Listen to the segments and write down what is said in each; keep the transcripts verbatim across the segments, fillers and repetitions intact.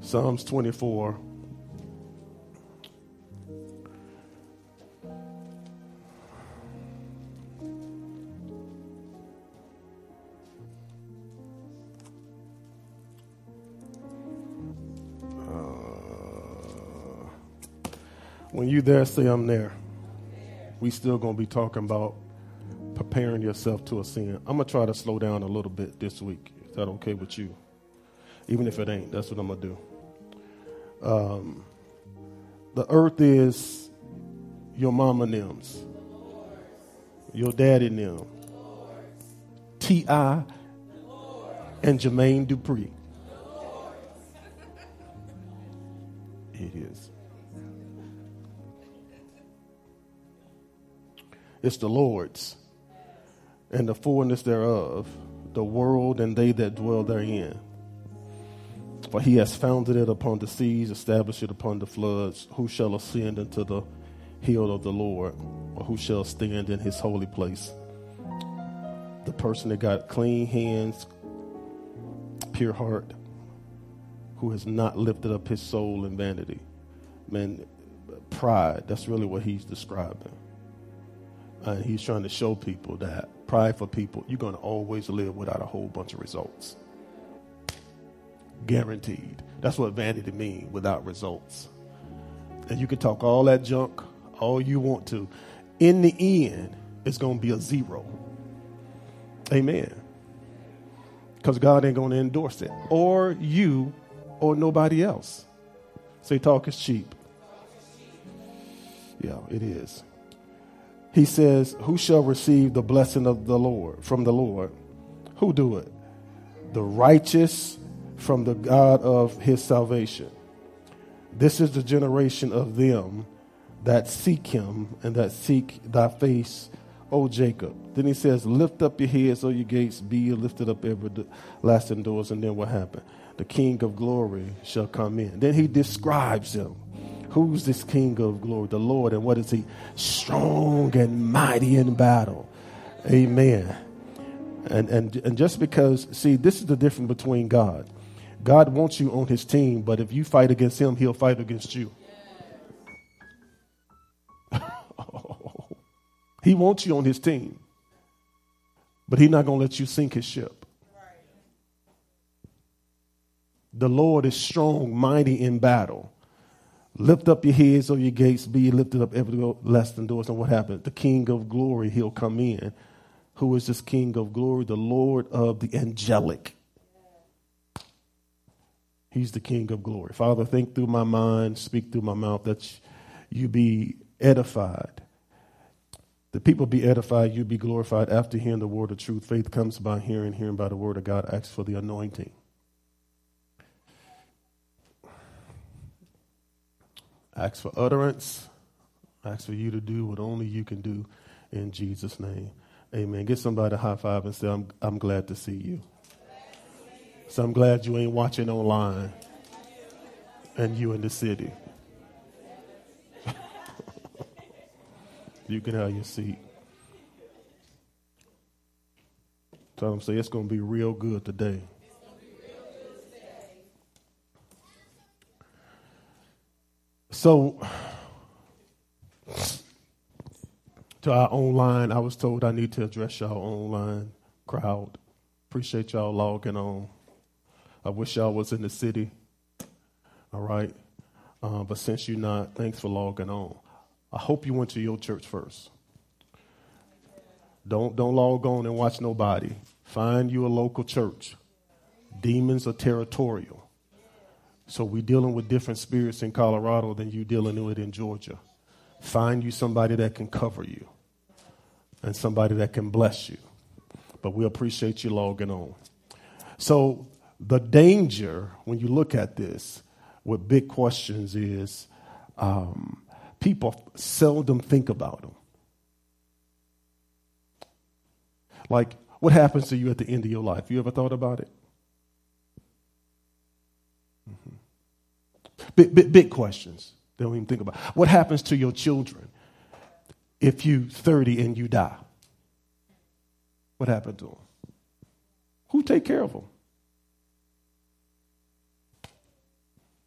Psalms twenty-four. When you there, say I'm there. We still going to be talking about preparing yourself to ascend. I'm going to try to slow down a little bit this week. Is that okay with you? Even if it ain't, that's what I'm going to do. Um, the earth is your mama Nims, your daddy Nim, T I and Jermaine Dupri. It is. It's the Lord's, and the fullness thereof, the world and they that dwell therein. For he has founded it upon the seas, established it upon the floods. Who shall ascend into the hill of the Lord, or who shall stand in his holy place? The person that got clean hands, pure heart, who has not lifted up his soul in vanity. Man, pride, that's really what he's describing. And he's trying to show people that prideful people, you're going to always live without a whole bunch of results. Guaranteed. That's what vanity means, without results. And you can talk all that junk, all you want to. In the end, it's going to be a zero. Amen. Because God ain't going to endorse it. Or you, or nobody else. Say talk is cheap. Yeah, it is. He says, who shall receive the blessing of the Lord, from the Lord? Who do it? The righteous from the God of his salvation. This is the generation of them that seek him and that seek thy face, O Jacob. Then he says, lift up your heads, O your gates, be ye lifted up everlasting doors. And then what happened? The King of glory shall come in. Then he describes him. Who's this King of glory? The Lord. And what is he? Strong and mighty in battle. Amen. And, and, and just because, see, this is the difference between God. God wants you on his team, but if you fight against him, he'll fight against you. He wants you on his team, but he's not going to let you sink his ship. The Lord is strong, mighty in battle. Lift up your heads, O your gates, be ye lifted up everlasting doors. And what happened? The King of glory, he'll come in. Who is this King of glory? The Lord of the angelic. He's the King of glory. Father, think through my mind, speak through my mouth, that you be edified. The people be edified, you be glorified after hearing the word of truth. Faith comes by hearing, hearing by the word of God. Ask for the anointing. Ask for utterance. Ask for you to do what only you can do in Jesus' name. Amen. Get somebody a high five and say, I'm, I'm glad to see you. So I'm glad you ain't watching online and you in the city. You can have your seat. Tell them, say, it's going to be real good today. So, to our online, I was told I need to address y'all online crowd. Appreciate y'all logging on. I wish y'all was in the city. All right. Uh, but since you're not, thanks for logging on. I hope you went to your church first. Don't don't log on and watch nobody. Find you a local church. Demons are territorial. So we're dealing with different spirits in Colorado than you dealing with in Georgia. Find you somebody that can cover you and somebody that can bless you. But we appreciate you logging on. So the danger when you look at this with big questions is um, people seldom think about them. Like, what happens to you at the end of your life? You ever thought about it? Mm-hmm. Big, big, big questions. They don't even think about it. What happens to your children if you thirty and you die? What happened to them? Who take care of them?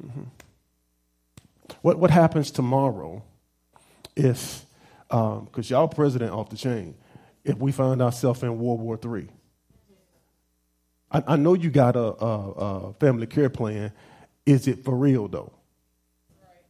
Mm-hmm. What what happens tomorrow if, because um, y'all president off the chain, if we find ourselves in World War Three? I, I know you got a, a, a family care plan. Is it for real though? Right.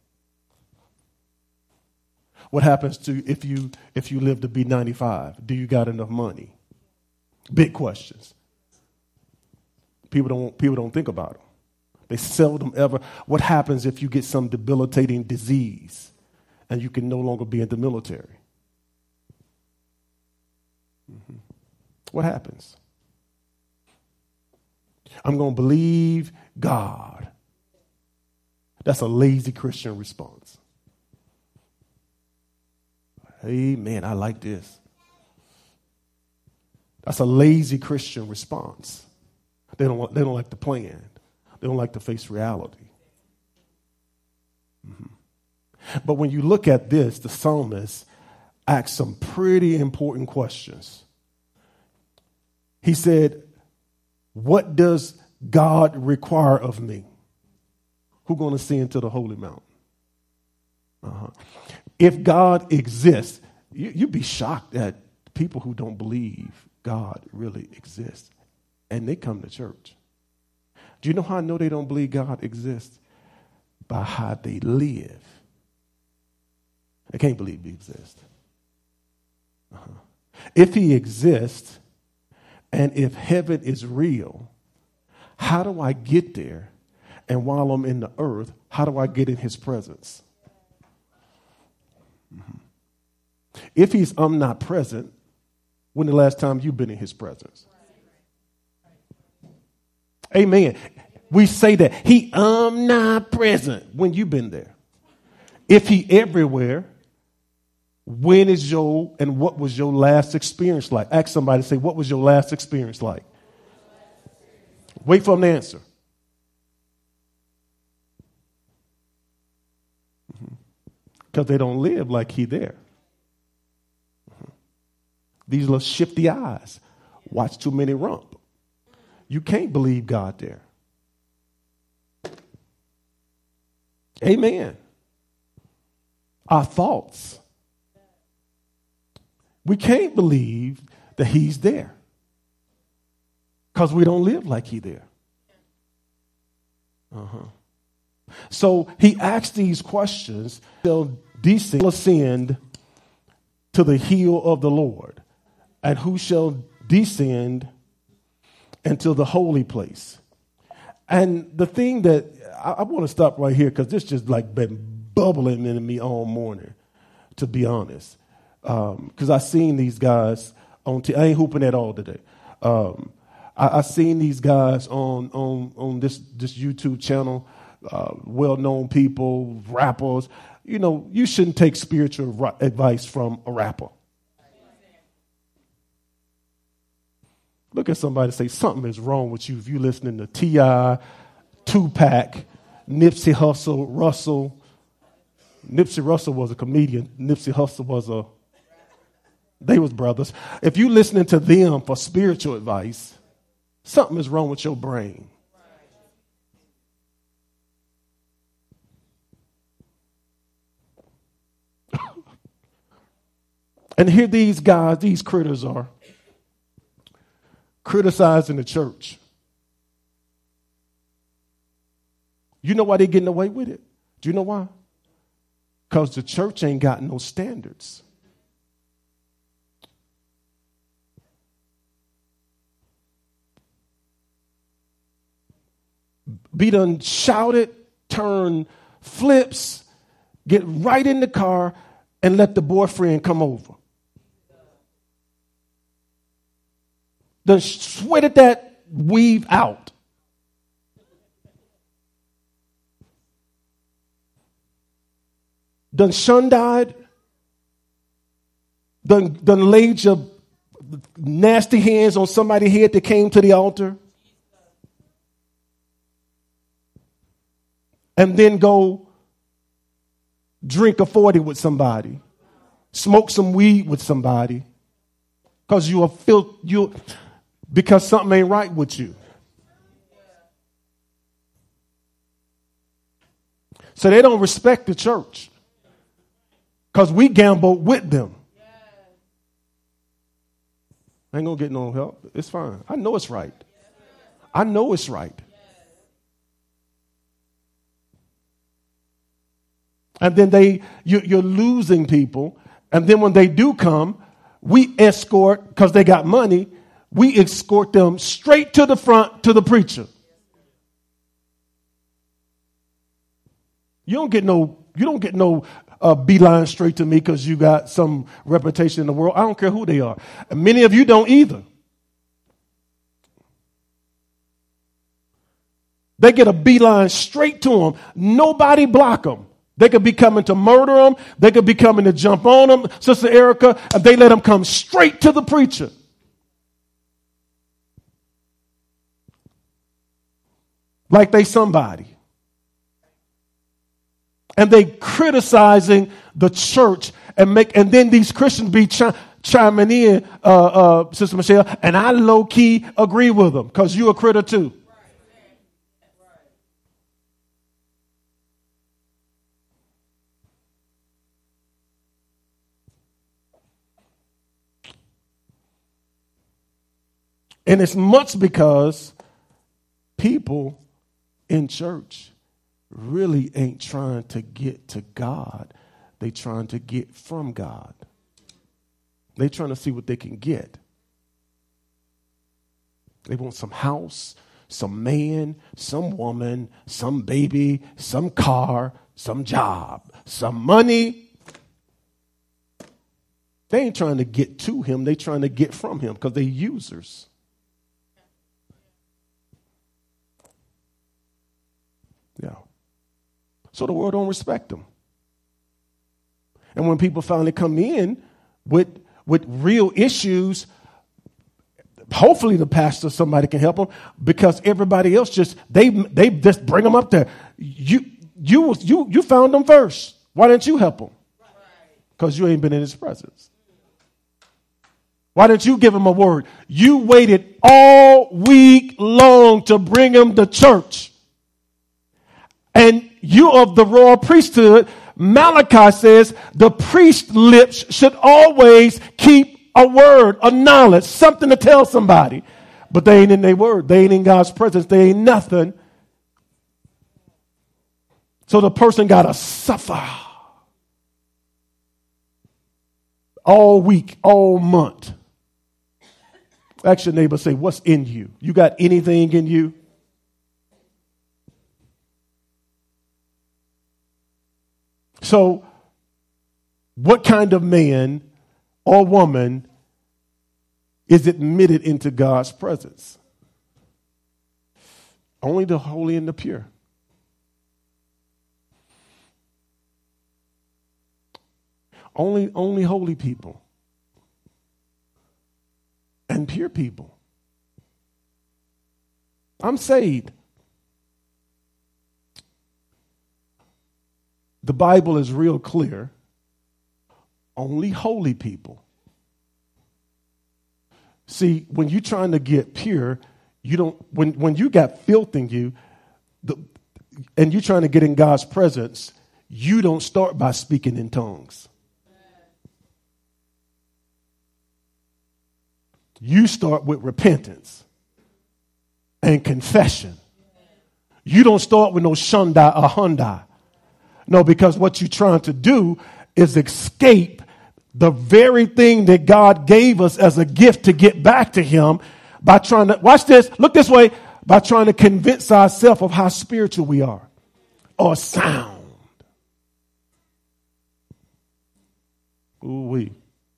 What happens to if you if you live to be ninety-five? Do you got enough money? Big questions. People don't people don't think about them. They seldom ever. What happens if you get some debilitating disease and you can no longer be in the military? Mm-hmm. What happens? I'm going to believe God. That's a lazy Christian response. Amen. I like this. That's a lazy Christian response. They don't want, they don't like the plan. They don't like to face reality. Mm-hmm. But when you look at this, the psalmist asks some pretty important questions. He said, what does God require of me? Who's going to see into the holy mountain? Uh-huh. If God exists, you, you'd be shocked at people who don't believe God really exists, and they come to church. Do you know how I know they don't believe God exists? By how they live. They can't believe he exists. Uh-huh. If he exists, and if heaven is real, how do I get there? And while I'm in the earth, how do I get in his presence? Mm-hmm. If he's omnipresent, when the last time you've been in his presence? Amen. We say that he omnipresent when you've been there. If he everywhere, when is your and what was your last experience like? Ask somebody, say, what was your last experience like? Wait for them to answer. Because they don't live like he there. These little shifty eyes watch too many rump. You can't believe God there. Amen. Our thoughts. We can't believe that he's there. Because we don't live like he there. Uh-huh. So he asked these questions. They'll descend, ascend to the hill of the Lord. And who shall descend into the holy place? And the thing that I, I want to stop right here, because this just like been bubbling in me all morning, to be honest. Because um, I seen these guys on. T- I ain't hooping at all today. Um, I, I seen these guys on on on this this YouTube channel. Uh, well-known people, rappers. You know, you shouldn't take spiritual ri- advice from a rapper. Look at somebody and say, something is wrong with you if you're listening to T I, Tupac, Nipsey Hussle, Russell. Nipsey Russell was a comedian. Nipsey Hussle was a, they was brothers. If you're listening to them for spiritual advice, something is wrong with your brain. And here these guys, these critters are criticizing the church. You know why they're getting away with it? Do you know why? Because the church ain't got no standards. Be done shouted, turn flips, get right in the car, and let the boyfriend come over. Done sweated that weave out. Done shundied. Done, done laid your nasty hands on somebody's head that came to the altar. And then go drink a forty with somebody. Smoke some weed with somebody. Because you are feel you because something ain't right with you. So they don't respect the church because we gamble with them. I ain't going to get no help. It's fine. I know it's right. I know it's right. And then they, you, you're losing people. And then when they do come, we escort, because they got money, we escort them straight to the front to the preacher. You don't get no, you don't get no uh, beeline straight to me because you got some reputation in the world. I don't care who they are. And many of you don't either. They get a beeline straight to them. Nobody block them. They could be coming to murder them. They could be coming to jump on them, Sister Erica, and they let them come straight to the preacher. Like they somebody. And they criticizing the church and make, and then these Christians be chi- chiming in, uh, uh, Sister Michelle, and I low key agree with them because you a critter too. And it's much because people in church really ain't trying to get to God. They trying to get from God. They trying to see what they can get. They want some house, some man, some woman, some baby, some car, some job, some money. They ain't trying to get to him. They trying to get from him because they users. Yeah. So the world don't respect them. And when people finally come in with with real issues, hopefully the pastor, somebody can help them because everybody else just they they just bring them up there. You you you you found them first. Why didn't you help them? Because you ain't been in his presence. Why didn't you give him a word? You waited all week long to bring him to church. And you of the royal priesthood, Malachi says the priest's lips should always keep a word, a knowledge, something to tell somebody. But they ain't in their word. They ain't in God's presence. They ain't nothing. So the person got to suffer all week, all month. Ask your neighbor, say, what's in you? You got anything in you? So, what kind of man or woman is admitted into God's presence? Only the holy and the pure. Only, only holy people and pure people. I'm saved. The Bible is real clear. Only holy people. See, when you're trying to get pure, you don't. When when you got filth in you, the, and you're trying to get in God's presence, you don't start by speaking in tongues. You start with repentance and confession. You don't start with no shunda or hyundai. No, because what you're trying to do is escape the very thing that God gave us as a gift to get back to him by trying to, watch this, look this way, by trying to convince ourselves of how spiritual we are or sound. Ooh-wee.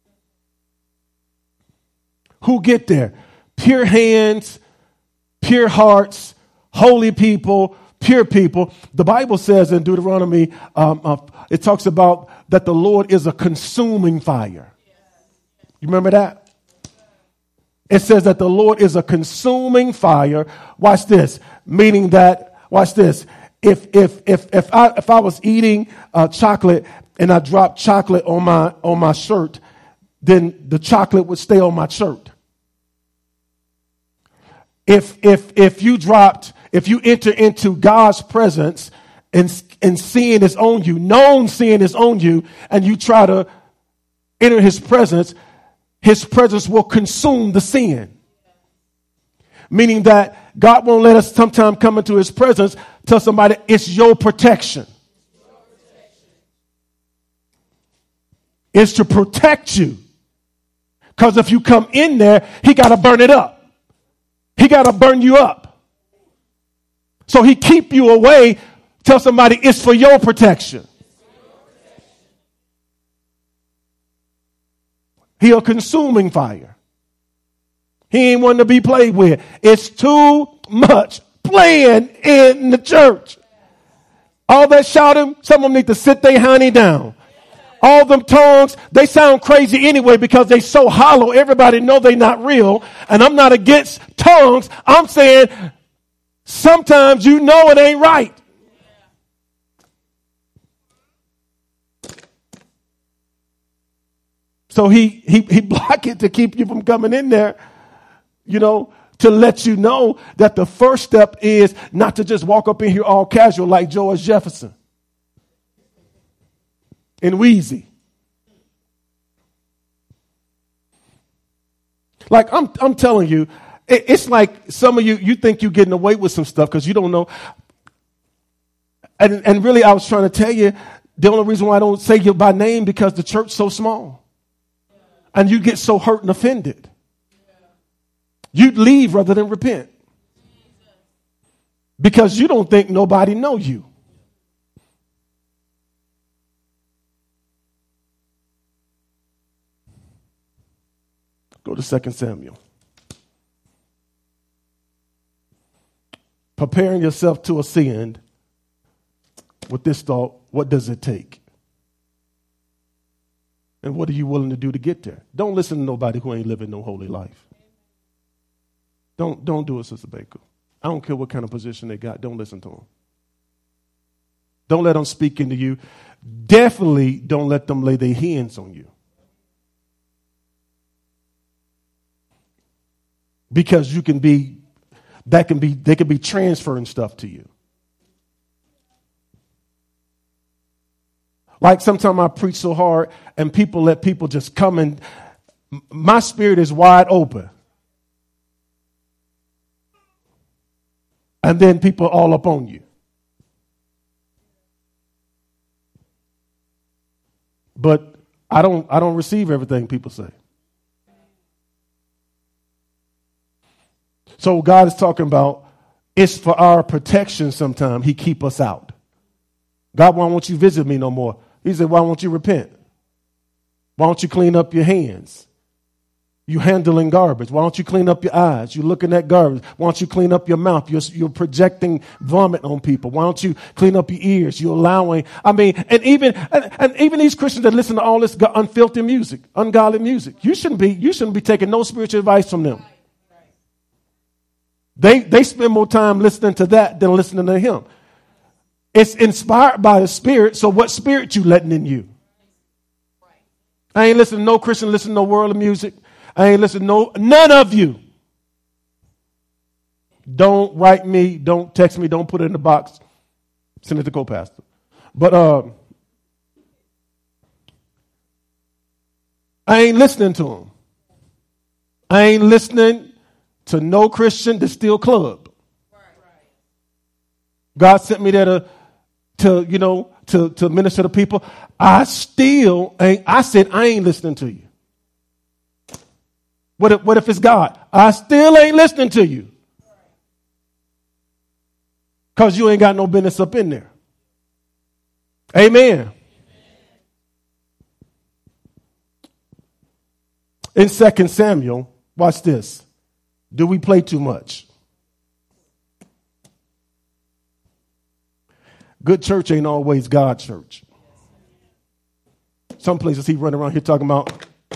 Who get there? Pure hands, pure hearts, holy people, pure people. The Bible says in Deuteronomy, um, uh, it talks about that the Lord is a consuming fire. You remember that? It says that the Lord is a consuming fire. Watch this. Meaning that, watch this. If if if if I if I was eating uh, chocolate and I dropped chocolate on my on my shirt, then the chocolate would stay on my shirt. If if if you dropped, if you enter into God's presence and, and sin is on you, known sin is on you, and you try to enter his presence, his presence will consume the sin. Meaning that God won't let us sometimes come into his presence, tell somebody it's your protection. It's to protect you. Because if you come in there, he got to burn it up. He got to burn you up. So he keep you away. Tell somebody it's for your protection. He a consuming fire. He ain't one to be played with. It's too much playing in the church. All that shouting, some of them need to sit their honey down. All them tongues, they sound crazy anyway because they so hollow. Everybody know they not real. And I'm not against tongues. I'm saying sometimes you know it ain't right. So he he he block it to keep you from coming in there, you know, to let you know that the first step is not to just walk up in here all casual like George Jefferson and Wheezy. Like I'm I'm telling you, it, it's like some of you, you think you're getting away with some stuff because you don't know. And, and really, I was trying to tell you, the only reason why I don't say you by name because the church's so small. And you get so hurt and offended. You'd leave rather than repent. Because you don't think nobody know you. Go to Second Samuel. Preparing yourself to ascend. With this thought, what does it take? And what are you willing to do to get there? Don't listen to nobody who ain't living no holy life. Don't, don't do it, Sister Baker. I don't care what kind of position they got. Don't listen to them. Don't let them speak into you. Definitely don't let them lay their hands on you. Because you can be, that can be, they can be transferring stuff to you. Like sometimes I preach so hard and people let people just come and my spirit is wide open. And then people all up on you. But I don't I don't receive everything people say. So God is talking about it's for our protection sometimes. He keep us out. God, why won't you visit me no more? He said, why won't you repent? Why don't you clean up your hands? You handling garbage. Why don't you clean up your eyes? You looking at garbage. Why don't you clean up your mouth? You're, you're projecting vomit on people. Why don't you clean up your ears? You're allowing, I mean, and even, and, and even these Christians that listen to all this unfiltered music, ungodly music, you shouldn't be, you shouldn't be taking no spiritual advice from them. They, they spend more time listening to that than listening to him. It's inspired by the Spirit, so what spirit you letting in you? I ain't listening to no Christian, listen to no world of music. I ain't listening to no, none of you. Don't write me, don't text me, don't put it in the box. Send it to co-pastor. But uh, I ain't listening to them. I ain't listening to no Christian that's still club. God sent me there to, to you know, to, to minister to people. I still ain't, I said, I ain't listening to you. What if, what if it's God? I still ain't listening to you. Because you ain't got no business up in there. Amen. In Second Samuel, watch this. Do we play too much? Good church ain't always God church. Some places he running around here talking about,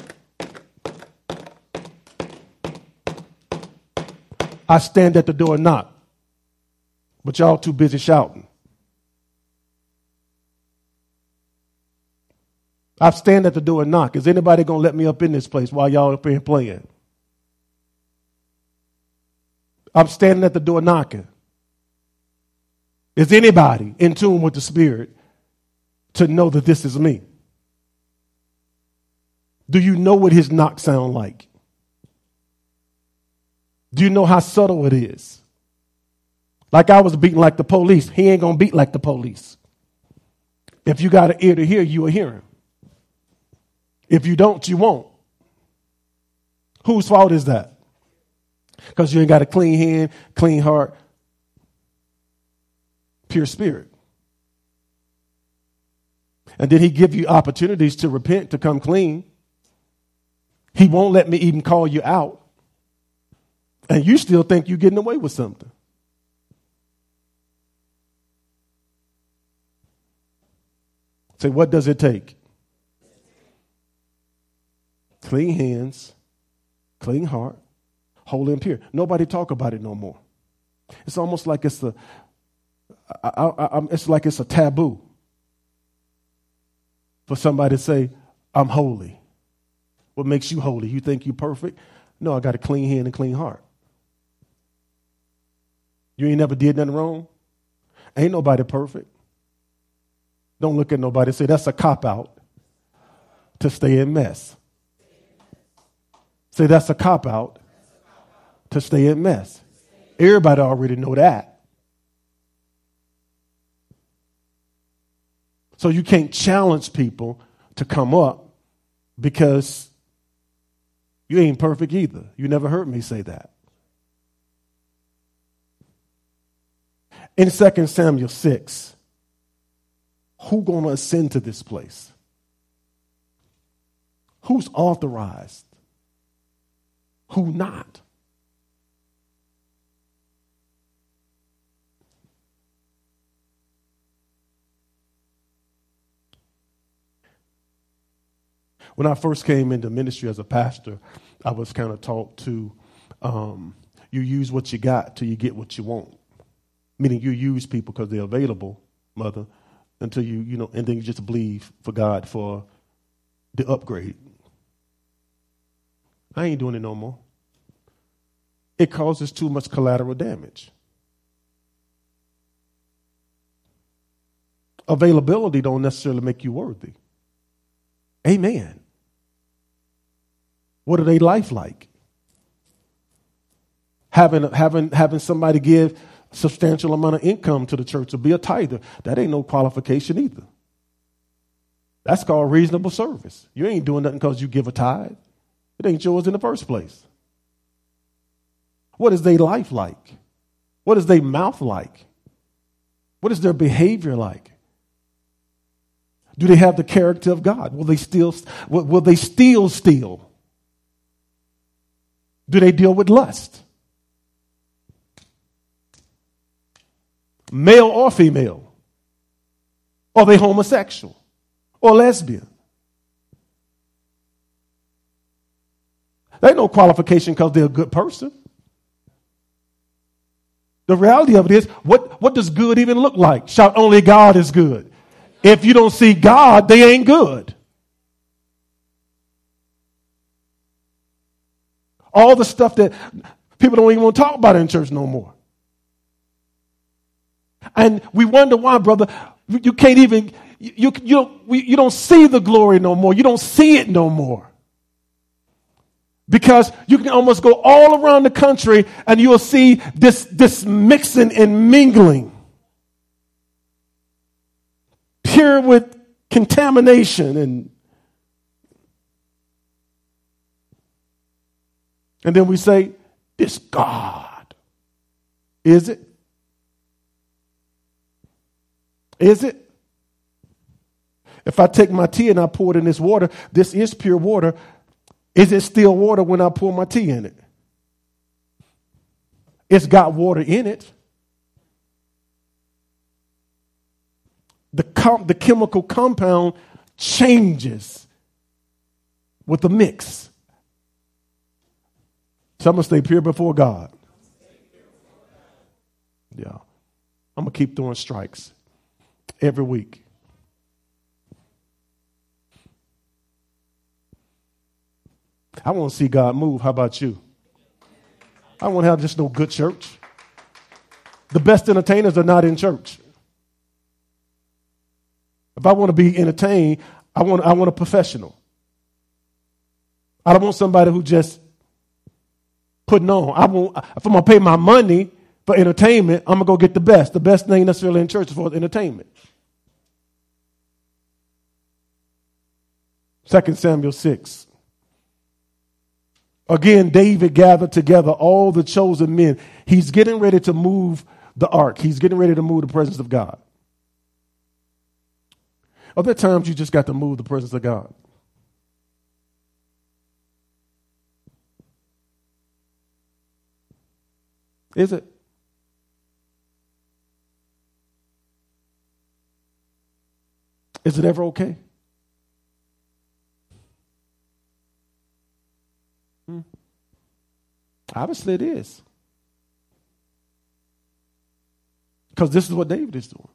I stand at the door and knock, but y'all too busy shouting. I stand at the door and knock. Is anybody going to let me up in this place while y'all up here playing? I'm standing at the door knocking. Is anybody in tune with the Spirit to know that this is me? Do you know what his knock sound like? Do you know how subtle it is? Like I was beating like the police. He ain't going to beat like the police. If you got an ear to hear, you will hear him. If you don't, you won't. Whose fault is that? Because you ain't got a clean hand, clean heart, pure spirit. And then he give you opportunities to repent, to come clean. He won't let me even call you out. And you still think you're getting away with something. Say, what does it take? Clean hands, clean heart, holy and pure. Nobody talk about it no more. It's almost like it's a, I, I, I, it's like it's a taboo for somebody to say, I'm holy. What makes you holy? You think you're perfect? No, I got a clean hand and clean heart. You ain't never did nothing wrong? Ain't nobody perfect. Don't look at nobody and say, that's a cop-out to stay in mess. Say, that's a cop-out to stay in mess. Everybody already know that. So you can't challenge people to come up because you ain't perfect either. You never heard me say that. In Second Samuel six, who going to ascend to this place? Who's authorized? Who not? When I first came into ministry as a pastor, I was kind of taught to, um, you use what you got till you get what you want. Meaning you use people because they're available, mother, until you, you know, and then you just believe for God for the upgrade. I ain't doing it no more. It causes too much collateral damage. Availability don't necessarily make you worthy. Amen. What are they life like? Having, having, having somebody give a substantial amount of income to the church or be a tither, that ain't no qualification either. That's called reasonable service. You ain't doing nothing because you give a tithe. It ain't yours in the first place. What is their life like? What is their mouth like? What is their behavior like? Do they have the character of God? Will they still, will, will they still steal? Do they deal with lust? Male or female? Are they homosexual or lesbian? There ain't no qualification because they're a good person. The reality of it is, what, what does good even look like? Shout, only God is good. If you don't see God, they ain't good. All the stuff that people don't even want to talk about in church no more. And we wonder why, brother, you can't even, you, you, don't, you don't see the glory no more. You don't see it no more. Because you can almost go all around the country and you'll see this, this mixing and mingling. Pure with contamination and and then we say, this God. Is it? Is it? If I take my tea and I pour it in this water, this is pure water. Is it still water when I pour my tea in it? It's got water in it. The, com- the chemical compound changes with the mix. So I'm going to stay pure before God. Yeah. I'm going to keep throwing strikes every week. I want to see God move. How about you? I want to have just no good church. The best entertainers are not in church. If I want to be entertained, I want I want a professional. I don't want somebody who just putting on. I want, if I'm going to pay my money for entertainment, I'm going to go get the best. The best thing necessarily in church is for entertainment. Second Samuel six. Again, David gathered together all the chosen men. He's getting ready to move the ark. He's getting ready to move the presence of God. Are there times you just got to move the presence of God? Is it? Is it ever okay? Hmm. Obviously it is. Because this is what David is doing.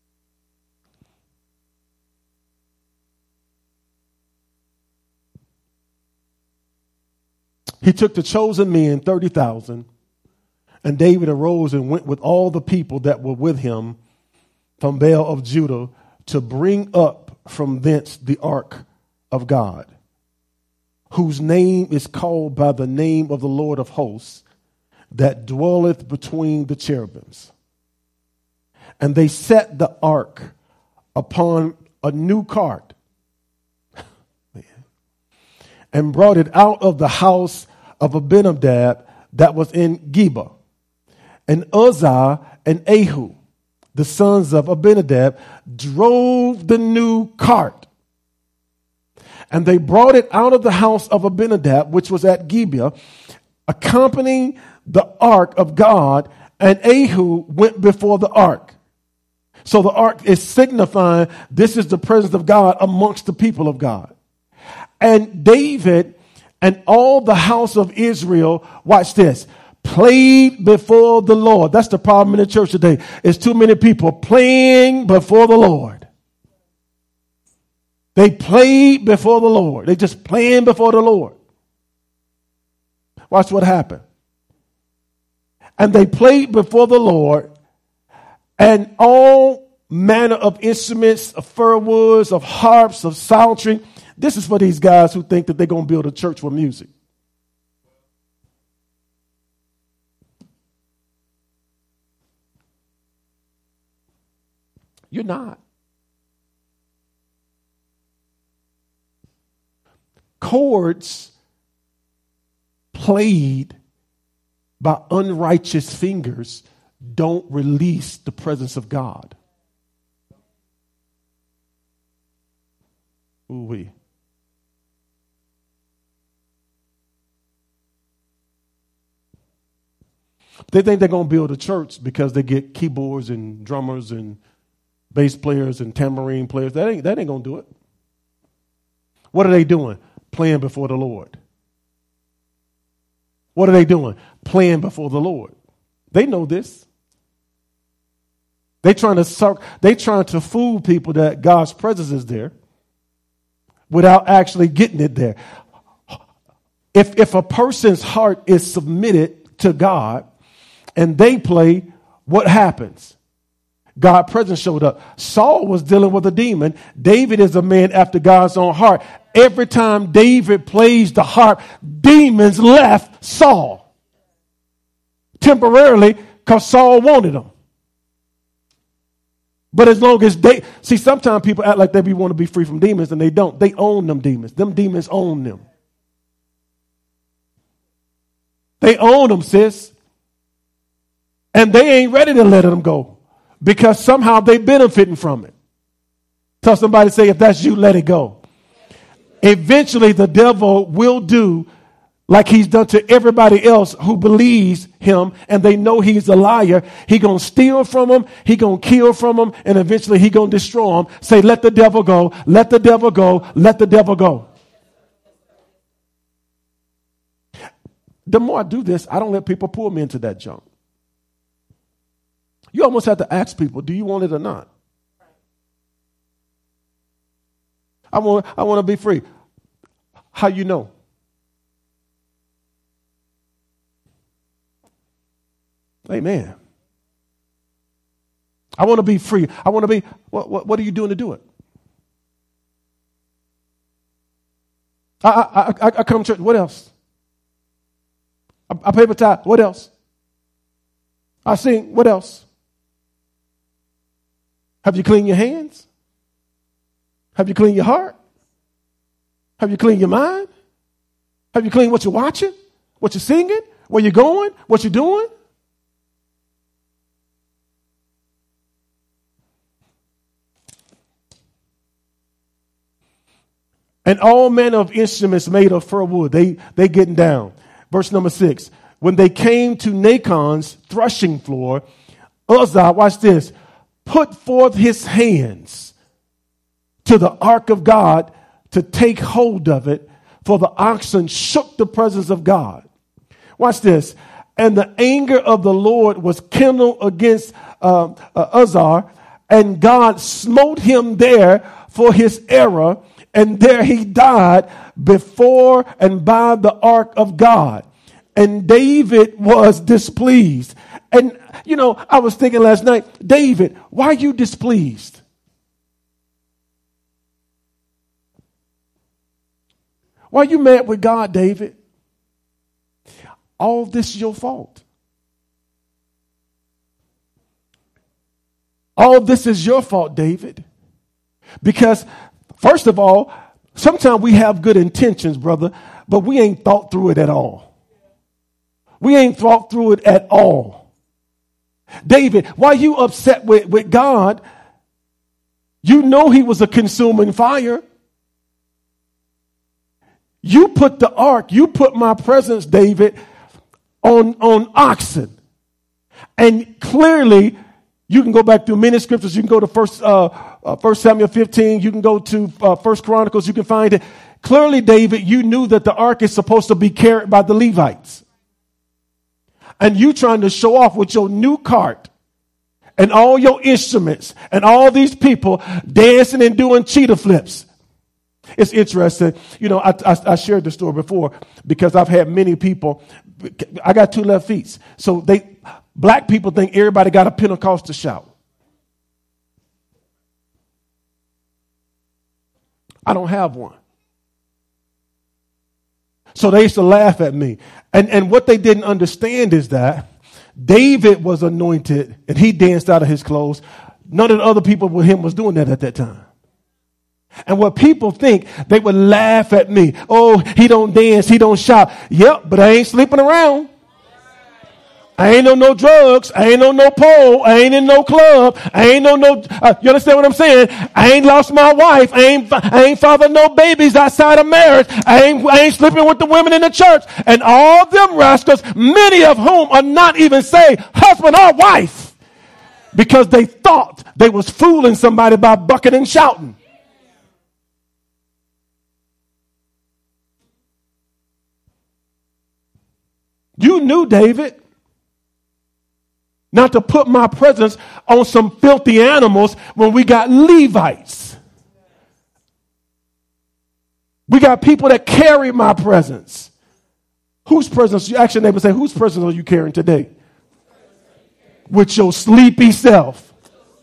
He took the chosen men, thirty thousand, and David arose and went with all the people that were with him from Baal of Judah to bring up from thence the ark of God, whose name is called by the name of the Lord of hosts, that dwelleth between the cherubims. And they set the ark upon a new cart and brought it out of the house of Abinadab that was in Geba. And Uzzah and Ahud, the sons of Abinadab, drove the new cart. And they brought it out of the house of Abinadab, which was at Gibeah, accompanying the ark of God, and Ahud went before the ark. So the ark is signifying this is the presence of God amongst the people of God. And David and all the house of Israel, watch this, played before the Lord. That's the problem in the church today. It's too many people playing before the Lord. They played before the Lord. They just playing before the Lord. Watch what happened. And they played before the Lord, and all manner of instruments, of fir woods, of harps, of psaltery. This is for these guys who think that they're going to build a church with music. You're not. Chords played by unrighteous fingers don't release the presence of God. Ooh-wee. They think they're going to build a church because they get keyboards and drummers and bass players and tambourine players. That ain't, that ain't going to do it. What are they doing? Playing before the Lord. What are they doing? Playing before the Lord. They know this. They trying to they trying to fool people that God's presence is there without actually getting it there. If if a person's heart is submitted to God and they play, what happens? God's presence showed up. Saul was dealing with a demon. David is a man after God's own heart. Every time David plays the harp, demons left Saul. Temporarily, because Saul wanted them. But as long as they, see, sometimes people act like they want to be free from demons, and they don't. They own them demons. Them demons own them. They own them, sis. And they ain't ready to let them go because somehow they benefiting from it. Tell somebody, say, if that's you, let it go. Eventually, the devil will do like he's done to everybody else who believes him and they know he's a liar. He gonna steal from them, he gonna kill from them, and eventually he gonna destroy them. Say, let the devil go, let the devil go, let the devil go. The more I do this, I don't let people pull me into that junk. You almost have to ask people, do you want it or not? I want, I want to be free. How you know? Amen. I want to be free. I want to be, what, what, what are you doing to do it? I, I, I, I come to church. What else? I, I pay my tithe. What else? I sing. What else? Have you cleaned your hands? Have you cleaned your heart? Have you cleaned your mind? Have you cleaned what you're watching? What you're singing? Where you're going? What you're doing? And all manner of instruments made of fir wood. They they getting down. Verse number six. When they came to Nachon's threshing floor, Uzzah, watch this, put forth his hands to the ark of God to take hold of it, for the oxen shook the presence of God. Watch this. And the anger of the Lord was kindled against uh, uh, Uzzah, and God smote him there for his error, and there he died before and by the ark of God. And David was displeased. And, you know, I was thinking last night, David, why are you displeased? Why are you mad with God, David? All this is your fault. All this is your fault, David. Because, first of all, sometimes we have good intentions, brother, but we ain't thought through it at all. We ain't thought through it at all. David, why are you upset with, with God? You know he was a consuming fire. You put the ark, you put my presence, David, on, on oxen. And clearly, you can go back through many scriptures. You can go to First, uh, uh, First Samuel fifteen. You can go to uh, First Chronicles. You can find it. Clearly, David, you knew that the ark is supposed to be carried by the Levites. And you trying to show off with your new cart and all your instruments and all these people dancing and doing cheetah flips. It's interesting. You know, I, I, I shared the story before because I've had many people. I got two left feet. So they, black people think everybody got a Pentecostal shout. I don't have one. So they used to laugh at me. And, and what they didn't understand is that David was anointed and he danced out of his clothes. None of the other people with him was doing that at that time. And what people think, they would laugh at me. Oh, he don't dance, he don't shout. Yep, but I ain't sleeping around. I ain't on no drugs. I ain't on no pole. I ain't in no club. I ain't on no, uh, you understand what I'm saying? I ain't lost my wife. I ain't, I ain't fathered no babies outside of marriage. I ain't, I ain't sleeping with the women in the church. And all them rascals, many of whom are not even saved, husband or wife, because they thought they was fooling somebody by bucking and shouting. You knew, David, not to put my presence on some filthy animals when we got Levites. We got people that carry my presence. Whose presence? You actually neighbor say, whose presence are you carrying today? With your sleepy self.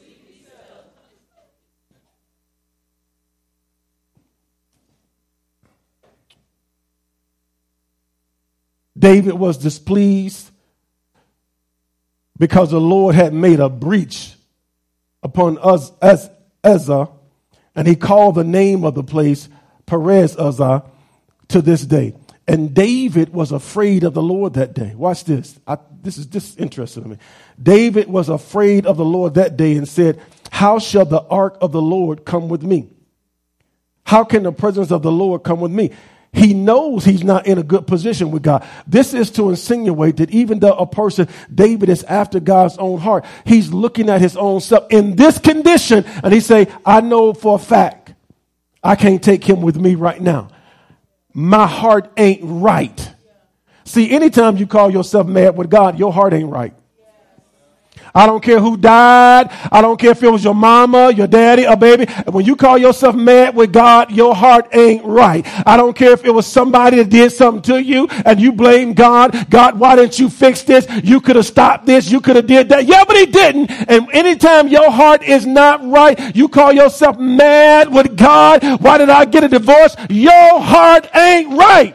David was displeased because the Lord had made a breach upon us as Uzzah, and he called the name of the place Perez Uzzah to this day. And David was afraid of the Lord that day. Watch this. I, this is this is interesting to me. David was afraid of the Lord that day and said, how shall the ark of the Lord come with me? How can the presence of the Lord come with me? He knows he's not in a good position with God. This is to insinuate that even though a person, David, is after God's own heart, he's looking at his own self in this condition. And he say, I know for a fact I can't take him with me right now. My heart ain't right. See, anytime you call yourself mad with God, your heart ain't right. I don't care who died. I don't care if it was your mama, your daddy, or baby. When you call yourself mad with God, your heart ain't right. I don't care if it was somebody that did something to you and you blame God. God, why didn't you fix this? You could have stopped this. You could have did that. Yeah, but he didn't. And anytime your heart is not right, you call yourself mad with God. Why did I get a divorce? Your heart ain't right.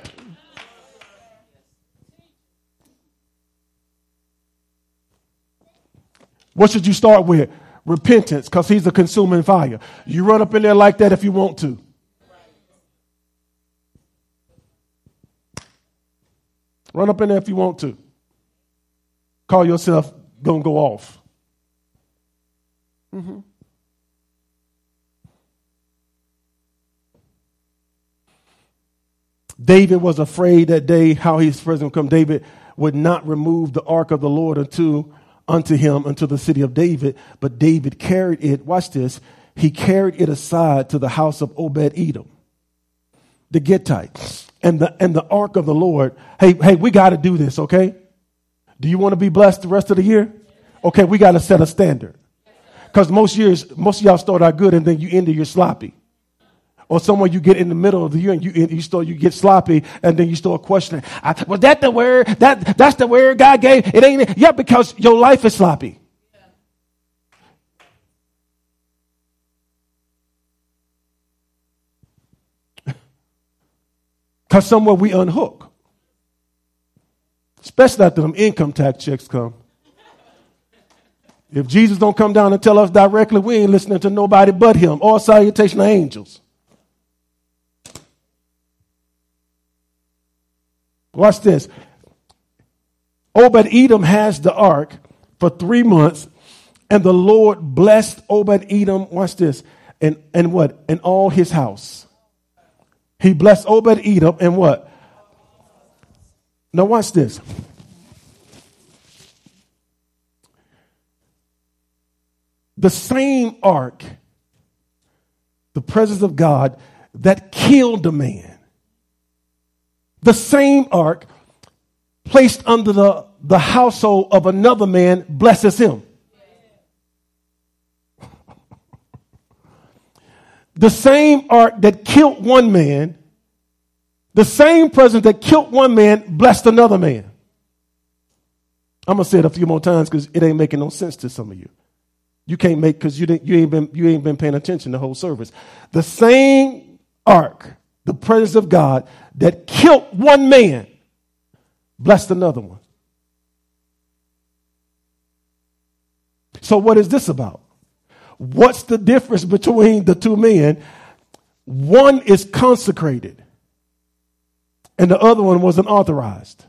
What should you start with? Repentance, because he's a consuming fire. You run up in there like that if you want to. Run up in there if you want to. Call yourself gonna go off. Mm-hmm. David was afraid that day how his presence would come. David would not remove the ark of the Lord unto unto him unto the city of David, but David carried it, watch this, he carried it aside to the house of Obed-Edom, the Gittite, and the and the ark of the Lord. Hey, hey, we got to do this, okay? Do you want to be blessed the rest of the year? Okay, we got to set a standard. Because most years, most of y'all start out good and then you end the year sloppy. Or somewhere you get in the middle of the year and you you start you get sloppy and then you start questioning. I, was that the word? That that's the word God gave? It ain't. Yeah, because your life is sloppy. Because somewhere we unhook, especially after them income tax checks come. If Jesus don't come down and tell us directly, we ain't listening to nobody but him. All salutation of angels. Watch this. Obed-Edom has the ark for three months, and the Lord blessed Obed-Edom, watch this, and, and what? And all his house. He blessed Obed-Edom and what? Now watch this. The same ark, the presence of God that killed a man. The same ark placed under the, the household of another man blesses him. The same ark that killed one man, the same presence that killed one man blessed another man. I'm gonna say it a few more times because it ain't making no sense to some of you. You can't make because you didn't you ain't been you ain't been paying attention the whole service. The same ark, the presence of God that killed one man, blessed another one. So what is this about? What's the difference between the two men? One is consecrated and the other one wasn't authorized.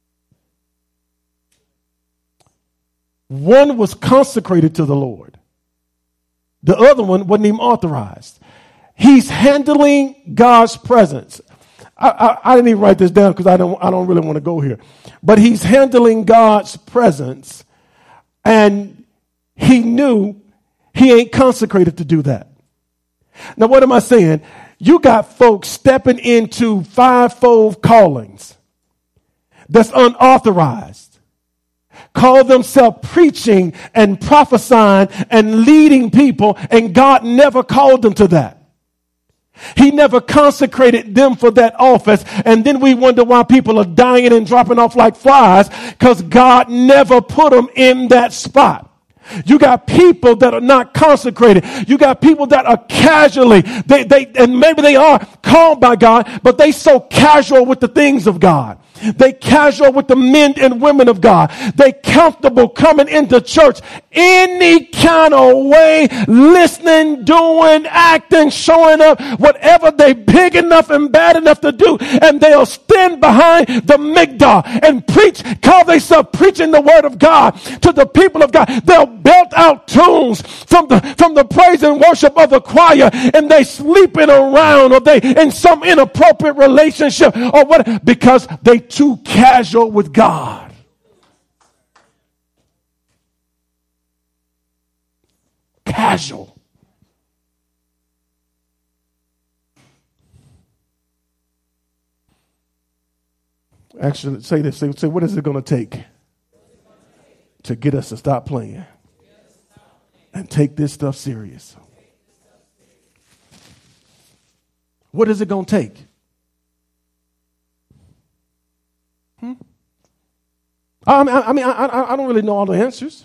One was consecrated to the Lord. The other one wasn't even authorized. He's handling God's presence. I, I, I didn't even write this down because I don't I don't really want to go here. But he's handling God's presence, and he knew he ain't consecrated to do that. Now, what am I saying? You got folks stepping into fivefold callings that's unauthorized. Call themselves preaching and prophesying and leading people, and God never called them to that. He never consecrated them for that office. And then we wonder why people are dying and dropping off like flies, because God never put them in that spot. You got people that are not consecrated. You got people that are casually, they, they, and maybe they are called by God, but they so casual with the things of God. They casual with the men and women of God. They comfortable coming into church any kind of way, listening, doing, acting, showing up, whatever they big enough and bad enough to do. And they'll stand behind the mikdah and preach, call themselves preaching the word of God to the people of God. They'll belt out tunes from the, from the praise and worship of the choir, and they sleeping around, or they in some inappropriate relationship or what, because they too casual with God. Casual. Actually, say this. Say, say what is it going to take to get us to stop playing and take this stuff serious. What is it going to take? Hmm? I mean, I, mean I, I don't really know all the answers.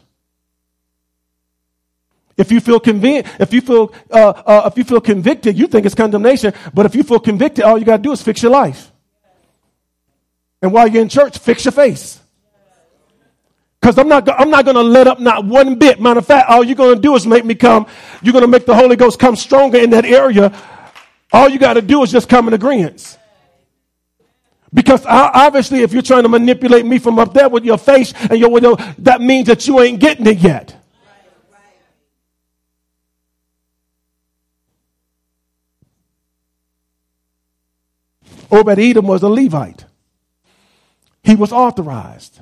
If you feel convinced, if you feel, uh, uh, if you feel convicted, you think it's condemnation. But if you feel convicted, all you got to do is fix your life. And while you're in church, fix your face. Because I'm not, I'm not going to let up not one bit. Matter of fact, all you're going to do is make me come. You're going to make the Holy Ghost come stronger in that area. All you got to do is just come in agreement. Because obviously, if you're trying to manipulate me from up there with your face and your window, that means that you ain't getting it yet. Obed-Edom was a Levite. He was authorized.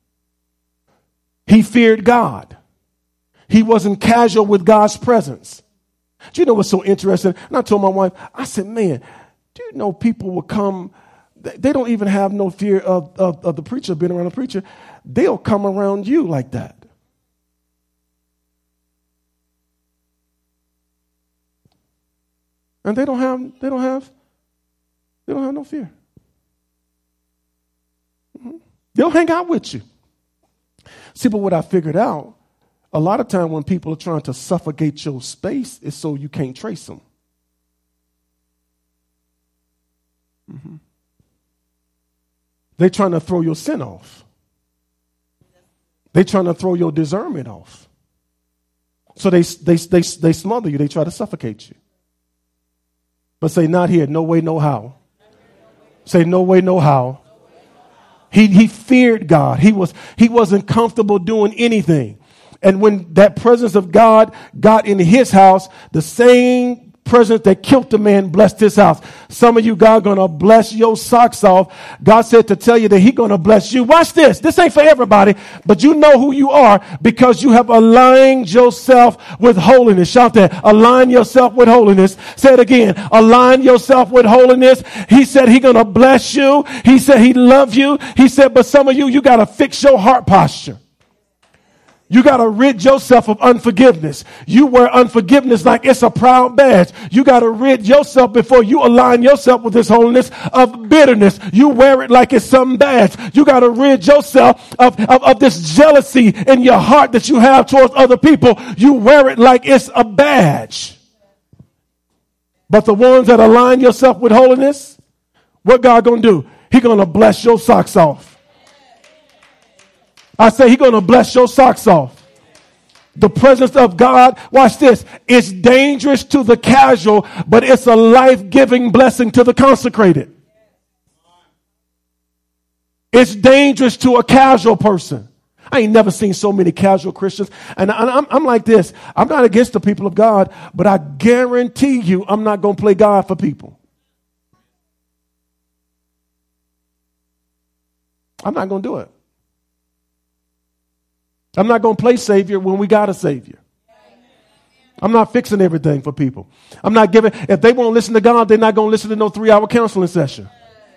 He feared God. He wasn't casual with God's presence. Do you know what's so interesting? And I told my wife, I said, man, do you know people will come, they don't even have no fear of, of, of the preacher, being around the preacher. They'll come around you like that. And they don't have, they don't have, they don't have no fear. Mm-hmm. They'll hang out with you. See, but what I figured out, a lot of time when people are trying to suffocate your space, is so you can't trace them. Mm-hmm. They're trying to throw your sin off. They're trying to throw your discernment off. So they, they, they, they smother you. They try to suffocate you. But say, not here. No way, no how. Say, no way, no how. He, he feared God. He was, he wasn't comfortable doing anything. And when that presence of God got in his house, the same presence that killed the man blessed his house. Some of you, God going to bless your socks off. God said to tell you that He's going to bless you. Watch this. This ain't for everybody, but you know who you are because you have aligned yourself with holiness. Shout that. Align yourself with holiness. Say it again. Align yourself with holiness. He said He's going to bless you. He said He loves you. He said, but some of you, you got to fix your heart posture. You got to rid yourself of unforgiveness. You wear unforgiveness like it's a proud badge. You got to rid yourself before you align yourself with this holiness of bitterness. You wear it like it's some badge. You got to rid yourself of, of, of this jealousy in your heart that you have towards other people. You wear it like it's a badge. But the ones that align yourself with holiness, what God gonna do? He gonna bless your socks off. I say He's going to bless your socks off. The presence of God, watch this, it's dangerous to the casual, but it's a life-giving blessing to the consecrated. It's dangerous to a casual person. I ain't never seen so many casual Christians. And I'm, I'm like this. I'm not against the people of God, but I guarantee you I'm not going to play God for people. I'm not going to do it. I'm not going to play Savior when we got a Savior. I'm not fixing everything for people. I'm not giving, if they won't listen to God, they're not going to listen to no three hour counseling session.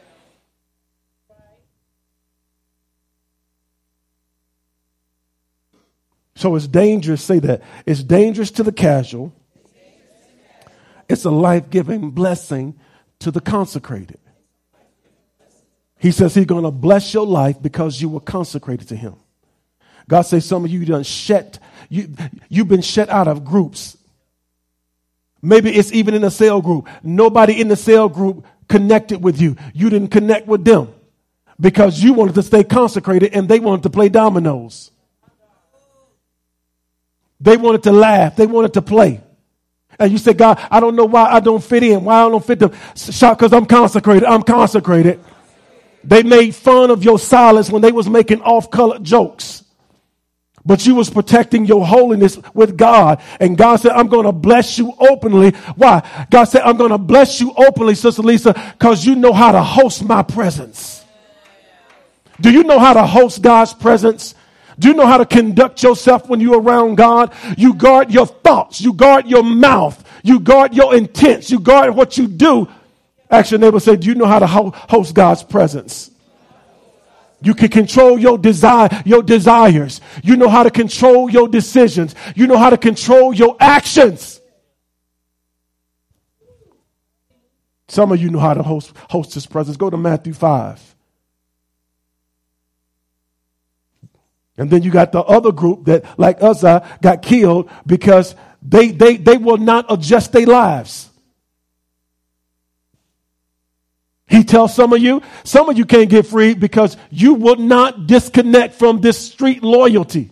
So it's dangerous, say that. It's dangerous to the casual. It's a life-giving blessing to the consecrated. He says He's going to bless your life because you were consecrated to Him. God says some of you done shut, you, you've been shut out of groups. Maybe it's even in a cell group. Nobody in the cell group connected with you. You didn't connect with them because you wanted to stay consecrated and they wanted to play dominoes. They wanted to laugh. They wanted to play. And you said, God, I don't know why I don't fit in. Why I don't fit them. Shout, because I'm consecrated. I'm consecrated. They made fun of your silence when they was making off-color jokes. But you was protecting your holiness with God. And God said, I'm going to bless you openly. Why? God said, I'm going to bless you openly, Sister Lisa, because you know how to host my presence. Do you know how to host God's presence? Do you know how to conduct yourself when you're around God? You guard your thoughts. You guard your mouth. You guard your intents. You guard what you do. Ask your neighbor, say, do you know how to ho- host God's presence? You can control your desire, your desires. You know how to control your decisions. You know how to control your actions. Some of you know how to host, host his presence. Go to Matthew five. And then you got the other group that, like Uzzah, got killed because they, they, they will not adjust their lives. He tells some of you, some of you can't get free because you will not disconnect from this street loyalty.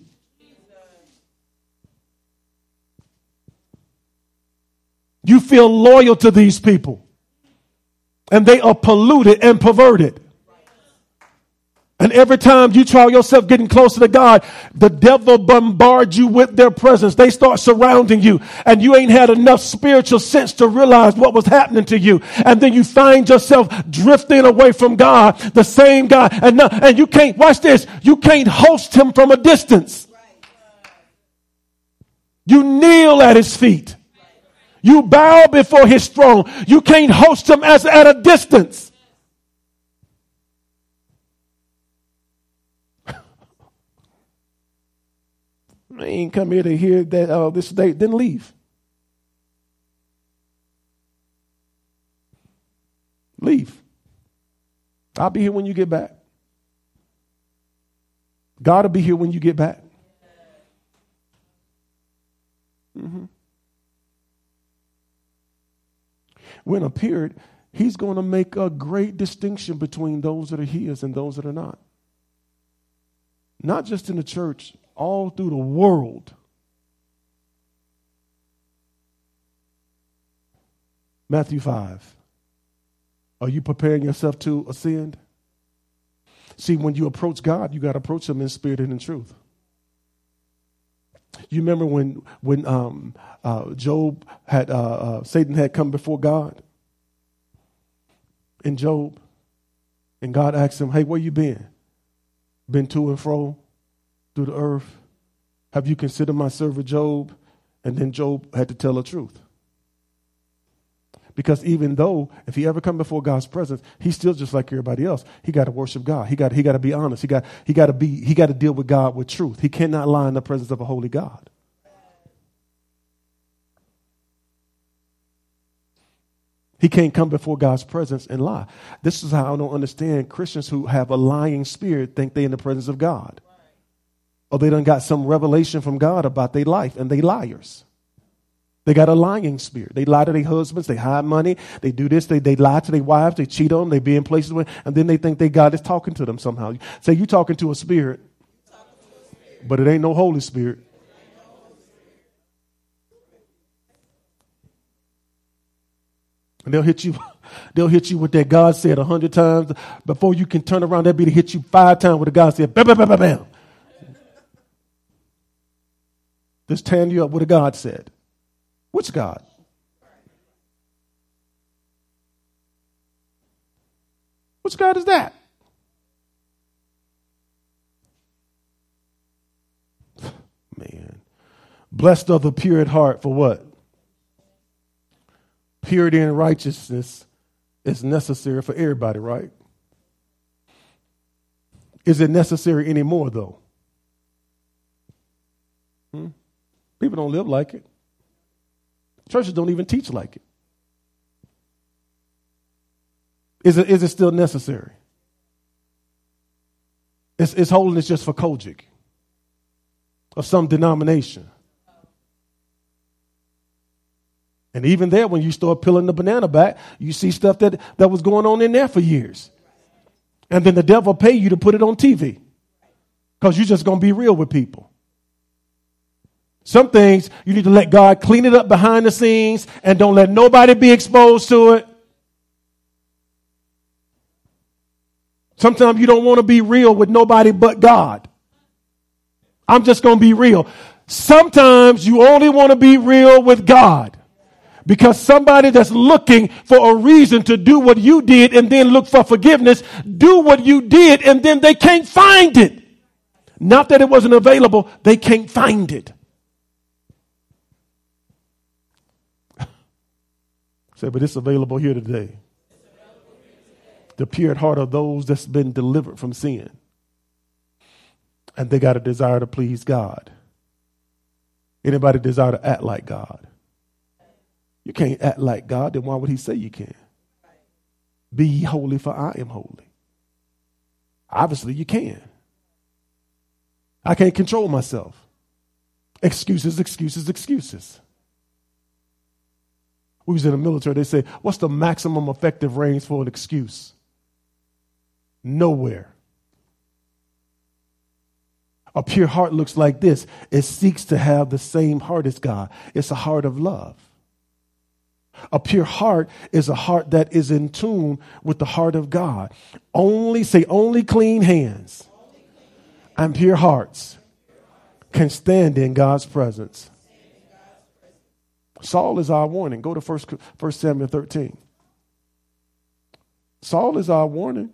You feel loyal to these people, and they are polluted and perverted. And every time you try yourself getting closer to God, the devil bombards you with their presence. They start surrounding you, and you ain't had enough spiritual sense to realize what was happening to you. And then you find yourself drifting away from God, the same God. And, now, and you can't, watch this, you can't host him from a distance. You kneel at his feet. You bow before his throne. You can't host him as at a distance. I ain't come here to hear that uh, this state didn't leave. Leave. I'll be here when you get back. God will be here when you get back. Mm-hmm. We're in a period, he's going to make a great distinction between those that are his and those that are not. Not just in the church, all through the world. Matthew five. Are you preparing yourself to ascend? See, when you approach God, you got to approach him in spirit and in truth. You remember when when um, uh, Job had uh, uh, Satan had come before God in Job, and God asked him, "Hey, where you been? Been to and fro through the earth? Have you considered my servant Job?" And then Job had to tell the truth. Because even though if he ever come before God's presence, he's still just like everybody else. He got to worship God. He got he got to be honest. He got he got to be he got to deal with God with truth. He cannot lie in the presence of a holy God. He can't come before God's presence and lie. This is how I don't understand Christians who have a lying spirit think they in the presence of God. Or they done got some revelation from God about their life, and they liars. They got a lying spirit. They lie to their husbands. They hide money. They do this. They, they lie to their wives. They cheat on them. They be in places where, and then they think they God is talking to them somehow. Say you talking to a spirit, but it ain't no Holy Spirit. And they'll hit you. They'll hit you with that God said a hundred times before you can turn around. They'll be to hit you five times with the God said. Bam, bam, bam, bam, bam. Just tearing you up with a God said. Which God? Which God is that? Man. Blessed are the pure at heart for what? Purity and righteousness is necessary for everybody, right? Is it necessary anymore, though? Hmm? People don't live like it. Churches don't even teach like it. Is it, is it still necessary? Is, is holiness just for Kojic or some denomination? And even there, when you start peeling the banana back, you see stuff that, that was going on in there for years. And then the devil pay you to put it on T V because you're just going to be real with people. Some things you need to let God clean it up behind the scenes and don't let nobody be exposed to it. Sometimes you don't want to be real with nobody but God. I'm just going to be real. Sometimes you only want to be real with God because somebody that's looking for a reason to do what you did and then look for forgiveness, do what you did and then they can't find it. Not that it wasn't available, they can't find it. Say, but it's available here today. The pure at heart are those that's been delivered from sin. And they got a desire to please God. Anybody desire to act like God? You can't act like God, then why would he say you can? Be ye holy, for I am holy. Obviously, you can. I can't control myself. Excuses, excuses, excuses. We was in the military. They say, what's the maximum effective range for an excuse? Nowhere. A pure heart looks like this. It seeks to have the same heart as God. It's a heart of love. A pure heart is a heart that is in tune with the heart of God. Only, say, only clean hands and pure hearts can stand in God's presence. Saul is our warning. Go to First Samuel thirteen. Saul is our warning.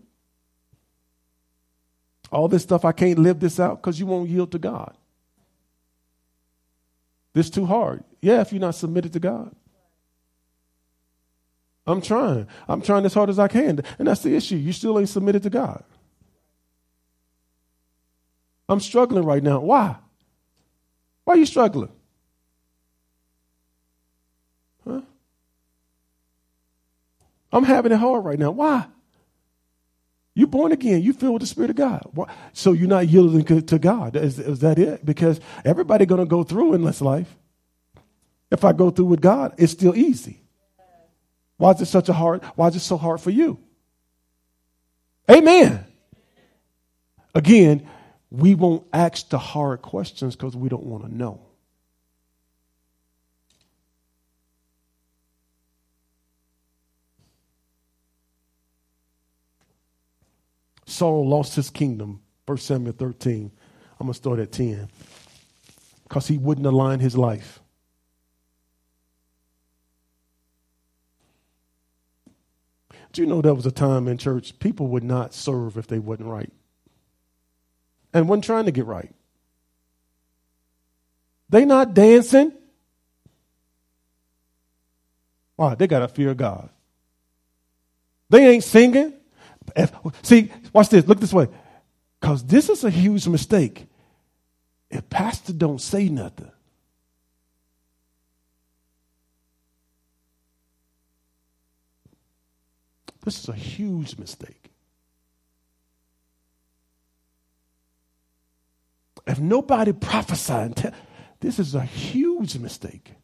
All this stuff, I can't live this out because you won't yield to God. This too hard. Yeah, if you're not submitted to God. I'm trying. I'm trying as hard as I can. And that's the issue. You still ain't submitted to God. I'm struggling right now. Why? Why are you struggling? Huh? I'm having it hard right now. Why? You're born again. You filled with the Spirit of God. Why? So you're not yielding to God. Is, is that it? Because everybody going to go through in this life. If I go through with God, it's still easy. Why is it such a hard? Why is it so hard for you? Amen. Again, we won't ask the hard questions because we don't want to know. Saul lost his kingdom. First Samuel thirteen. I'm going to start at ten. Because he wouldn't align his life. Do you know there was a time in church people would not serve if they wasn't right? And wasn't trying to get right. They not dancing. Why? They got a fear of God. They ain't singing. If, see, watch this. Look this way. Because this is a huge mistake. If pastor don't say nothing, this is a huge mistake. If nobody prophesying, this is a huge mistake.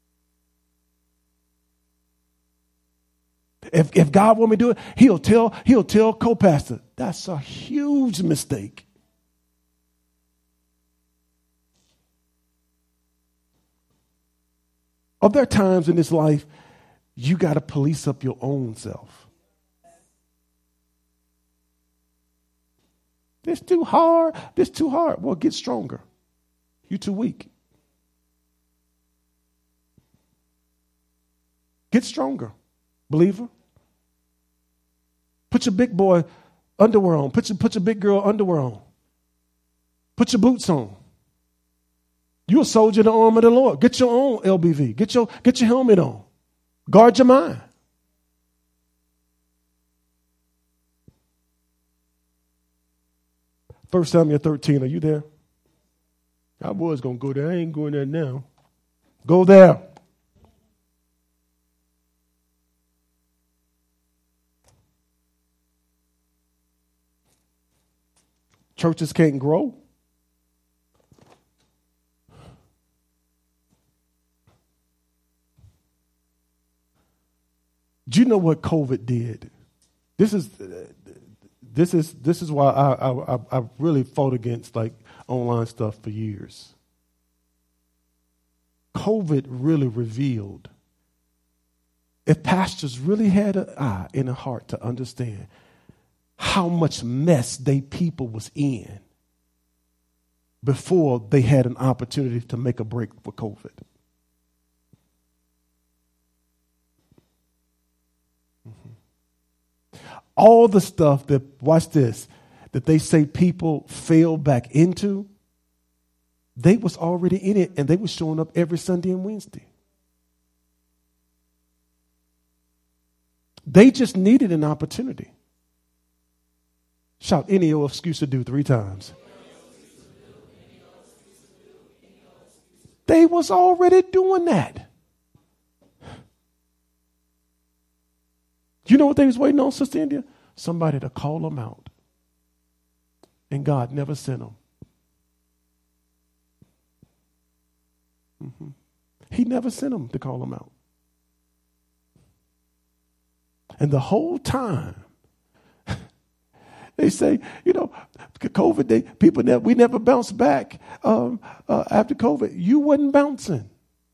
If if God want me to do it, he'll tell he'll tell co-pastor. That's a huge mistake. Are there times in this life you got to police up your own self? This too hard. This too hard. Well, get stronger. You're too weak. Get stronger, believer. Put your big boy underwear on. Put your, put your big girl underwear on. Put your boots on. You're a soldier in the arm of the Lord. Get your own L B V. Get your, get your helmet on. Guard your mind. First Samuel thirteen, are you there? I was going to go there. I ain't going there now. Go there. Churches can't grow. Do you know what COVID did? This is this is this is why I I I really fought against like online stuff for years. COVID really revealed, if pastors really had an eye and a heart to understand how much mess they people was in before they had an opportunity to make a break for COVID. Mm-hmm. All the stuff that, watch this, that they say people fell back into, they was already in it and they was showing up every Sunday and Wednesday. They just needed an opportunity. Shout any old excuse to do three times. They was already doing that. You know what they was waiting on, Sister India? Somebody to call them out. And God never sent them. Mm-hmm. He never sent them to call them out. And the whole time, they say, you know, COVID, they, people, never, we never bounced back um, uh, after COVID. You wasn't bouncing.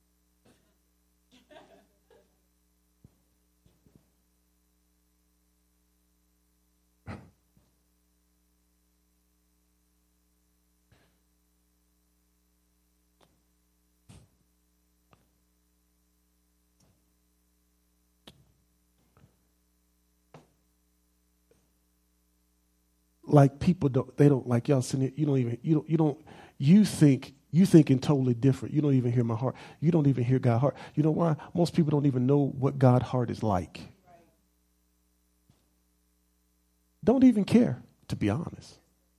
Like people don't, they don't, like y'all sitting here, you don't even, you don't, you don't, you think, you thinking totally different. You don't even hear my heart. You don't even hear God's heart. You know why? Most people don't even know what God's heart is like. Don't even care, to be honest.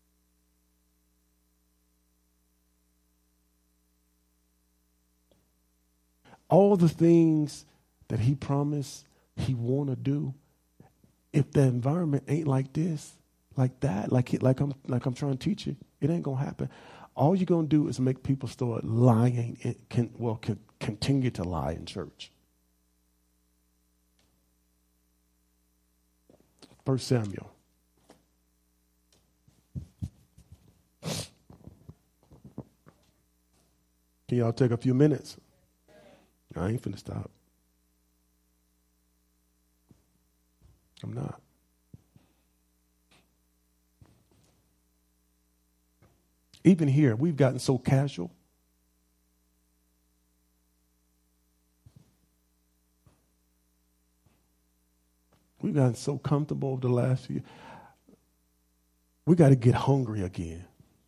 All the things that he promised he want to do, if the environment ain't like this, like that, like it, like I'm like I'm trying to teach you, it ain't gonna happen. All you're gonna do is make people start lying. And can well can continue to lie in church. First Samuel. Can y'all take a few minutes? I ain't finna stop. I'm not. Even here, we've gotten so casual. We've gotten so comfortable over the last few. We got to get hungry again.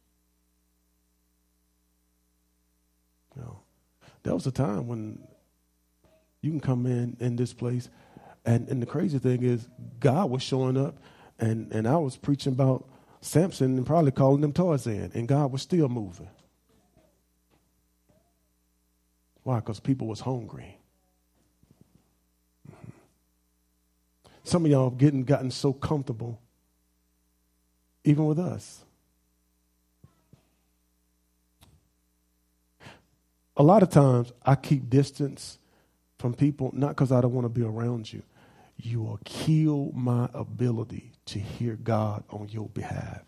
You know, there was a time when you can come in in this place, and, and the crazy thing is God was showing up, and, and I was preaching about Samson and probably calling them Tarzan, and God was still moving. Why? Because people was hungry. Mm-hmm. Some of y'all have getting gotten so comfortable, even with us. A lot of times I keep distance from people, not because I don't want to be around you. You will kill my ability to hear God on your behalf.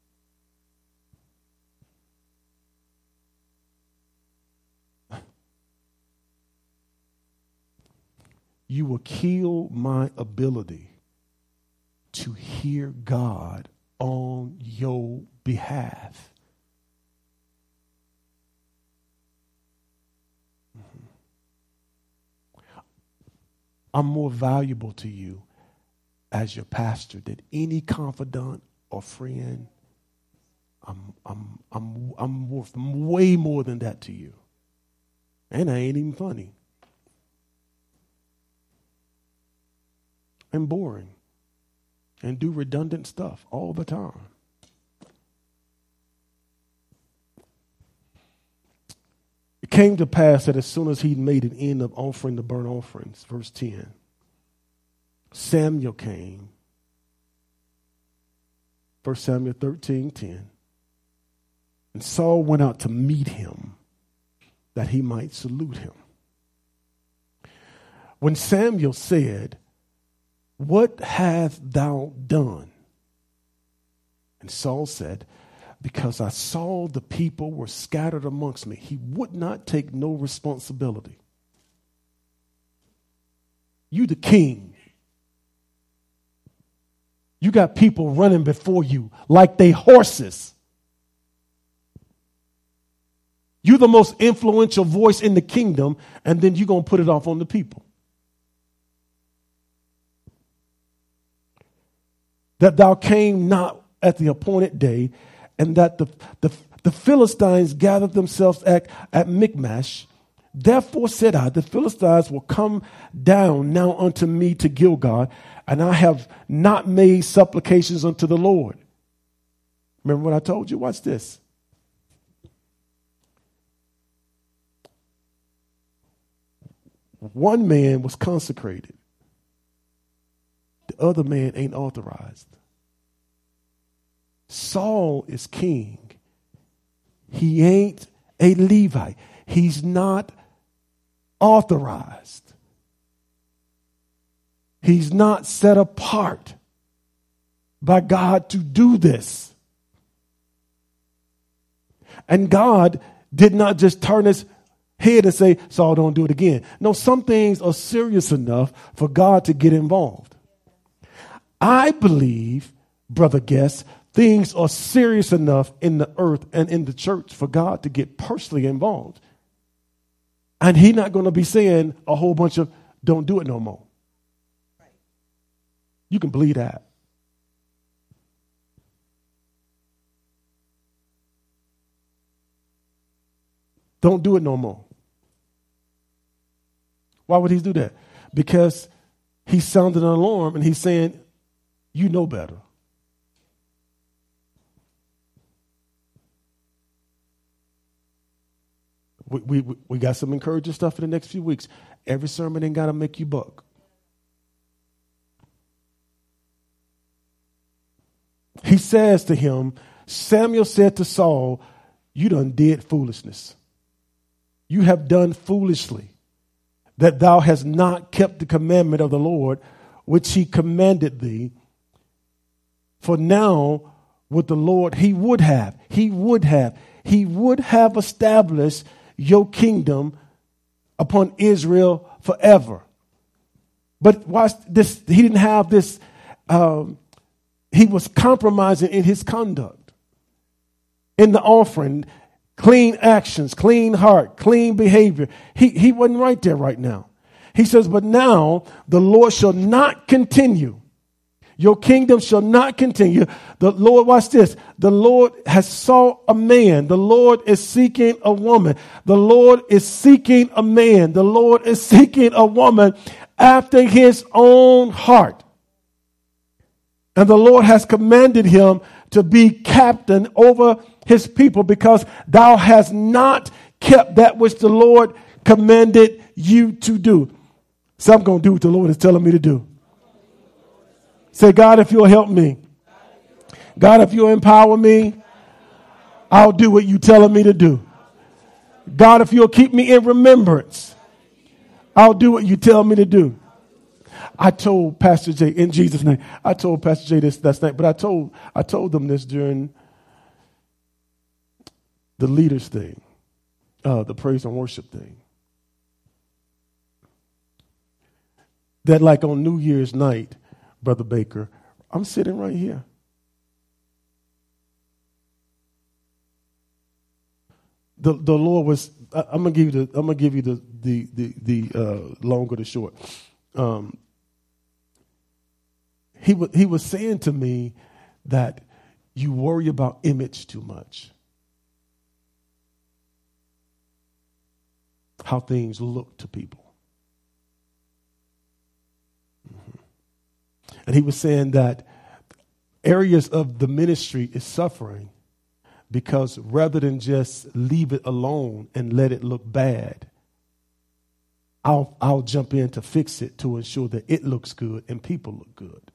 You will kill my ability to hear God on your behalf. Mm-hmm. I'm more valuable to you as your pastor than any confidant or friend. I'm I'm I'm I'm worth way more than that to you. And I ain't even funny. And boring. And do redundant stuff all the time. It came to pass that as soon as he made an end of offering the burnt offerings, verse ten, Samuel came. First Samuel thirteen ten. And Saul went out to meet him that he might salute him. When Samuel said, "What hast thou done?" And Saul said, "Because I saw the people were scattered amongst me." He would not take no responsibility. You the king. You got people running before you like they horses. You're the most influential voice in the kingdom, and then you're going to put it off on the people. That thou came not at the appointed day, and that the, the, the Philistines gathered themselves at, at Michmash. Therefore said I, the Philistines will come down now unto me to Gilgal, and I have not made supplications unto the Lord. Remember what I told you? Watch this. one man was consecrated. The other man ain't authorized. Saul is king. He ain't a Levite. He's not authorized. He's not set apart by God to do this. And God did not just turn his head and say, Saul, don't do it again. No, some things are serious enough for God to get involved. I believe, brother guest, things are serious enough in the earth and in the church for God to get personally involved. And he's not going to be saying a whole bunch of don't do it no more. You can believe that. Don't do it no more. Why would he do that? Because he sounded an alarm and he's saying, you know better. We, we, we got some encouraging stuff in the next few weeks. Every sermon ain't got to make you buck. He says to him, Samuel said to Saul, you done did foolishness. You have done foolishly, that thou hast not kept the commandment of the Lord, which he commanded thee. For now, with the Lord, he would have, he would have, he would have established your kingdom upon Israel forever. But watch this, he didn't have this, um, he was compromising in his conduct, in the offering. Clean actions, clean heart, clean behavior. He, he wasn't right there right now. He says, but now the Lord shall not continue. Your kingdom shall not continue. The Lord, watch this. The Lord has sought a man. The Lord is seeking a woman. The Lord is seeking a man. The Lord is seeking a woman after his own heart. And the Lord has commanded him to be captain over his people, because thou hast not kept that which the Lord commanded you to do. So I'm going to do what the Lord is telling me to do. Say, God, if you'll help me. God, if you'll empower me, I'll do what you're telling me to do. God, if you'll keep me in remembrance, I'll do what you tell me to do. I told Pastor Jay, in Jesus' name, I told Pastor Jay this last night, but I told I told them this during the leaders thing, uh, the praise and worship thing. That like on New Year's night, Brother Baker, I'm sitting right here. The the Lord was, I, I'm gonna give you the I'm gonna give you the the the, the uh, long or the short. Um, he was he was saying to me that you worry about image too much. How things look to people. Mm-hmm. And he was saying that areas of the ministry is suffering because rather than just leave it alone and let it look bad, I'll, I'll jump in to fix it to ensure that it looks good and people look good.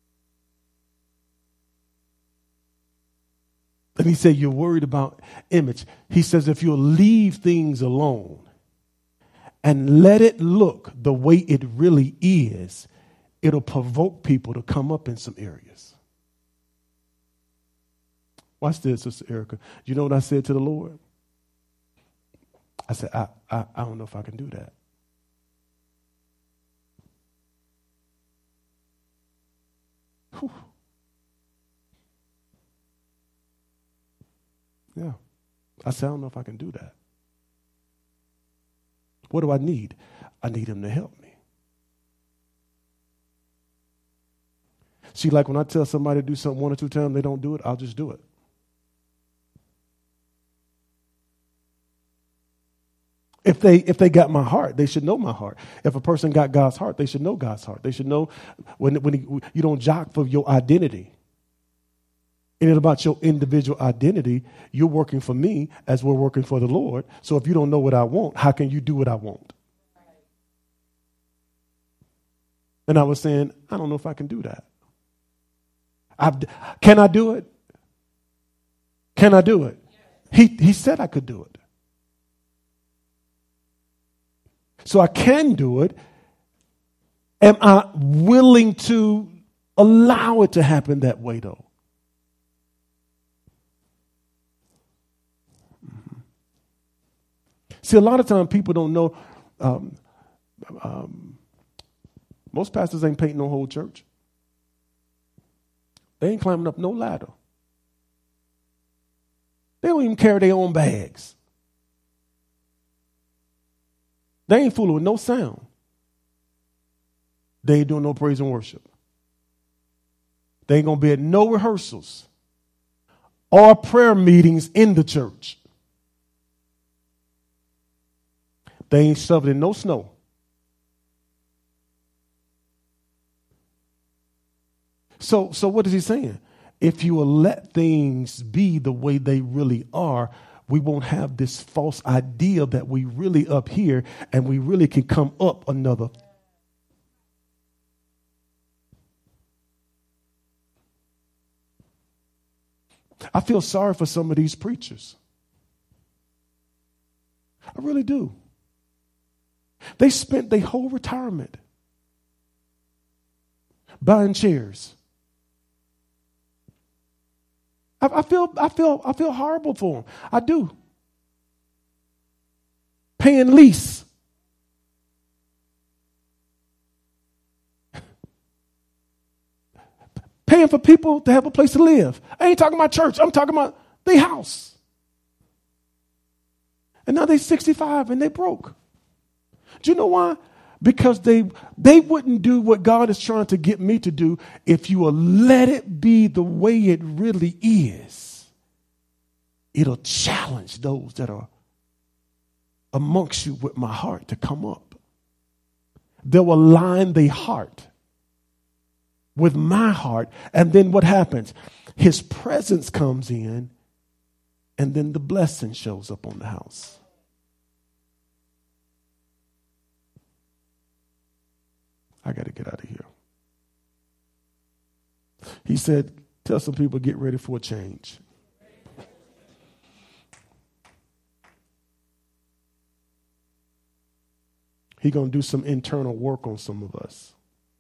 And he said, you're worried about image. He says, if you'll leave things alone and let it look the way it really is, it'll provoke people to come up in some areas. Watch this, Sister Erica. You know what I said to the Lord? I said, I, I, I don't know if I can do that. Whew. Yeah. I said, I don't know if I can do that. What do I need? I need him to help me. See, like when I tell somebody to do something one or two times, they don't do it, I'll just do it. If they if they got my heart, they should know my heart. If a person got God's heart, they should know God's heart. They should know when when he, you don't jock for your identity. It ain't about your individual identity. You're working for me as we're working for the Lord. So if you don't know what I want, how can you do what I want? And I was saying, I don't know if I can do that. I've, can I do it? Can I do it? He, he said I could do it. So I can do it. Am I willing to allow it to happen that way, though? Mm-hmm. See, a lot of times people don't know. Um, um, most pastors ain't painting no whole church. They ain't climbing up no ladder. They don't even carry their own bags. They ain't fooling with no sound. They ain't doing no praise and worship. They ain't going to be at no rehearsals or prayer meetings in the church. They ain't shoveling no snow. So, so what is he saying? If you will let things be the way they really are, we won't have this false idea that we really up here and we really can come up another. I feel sorry for some of these preachers. I really do. They spent their whole retirement buying chairs. I, I feel, I feel, I feel horrible for them. I do. Paying lease. Paying for people to have a place to live. I ain't talking about church. I'm talking about their house. And now they're sixty-five and they broke. Do you know why? Because they they wouldn't do what God is trying to get me to do if you will let it be the way it really is. It'll challenge those that are amongst you with my heart to come up. They'll align their heart with my heart. And then what happens? His presence comes in and then the blessing shows up on the house. I got to get out of here. He said, tell some people, get ready for a change. He's going to do some internal work on some of us.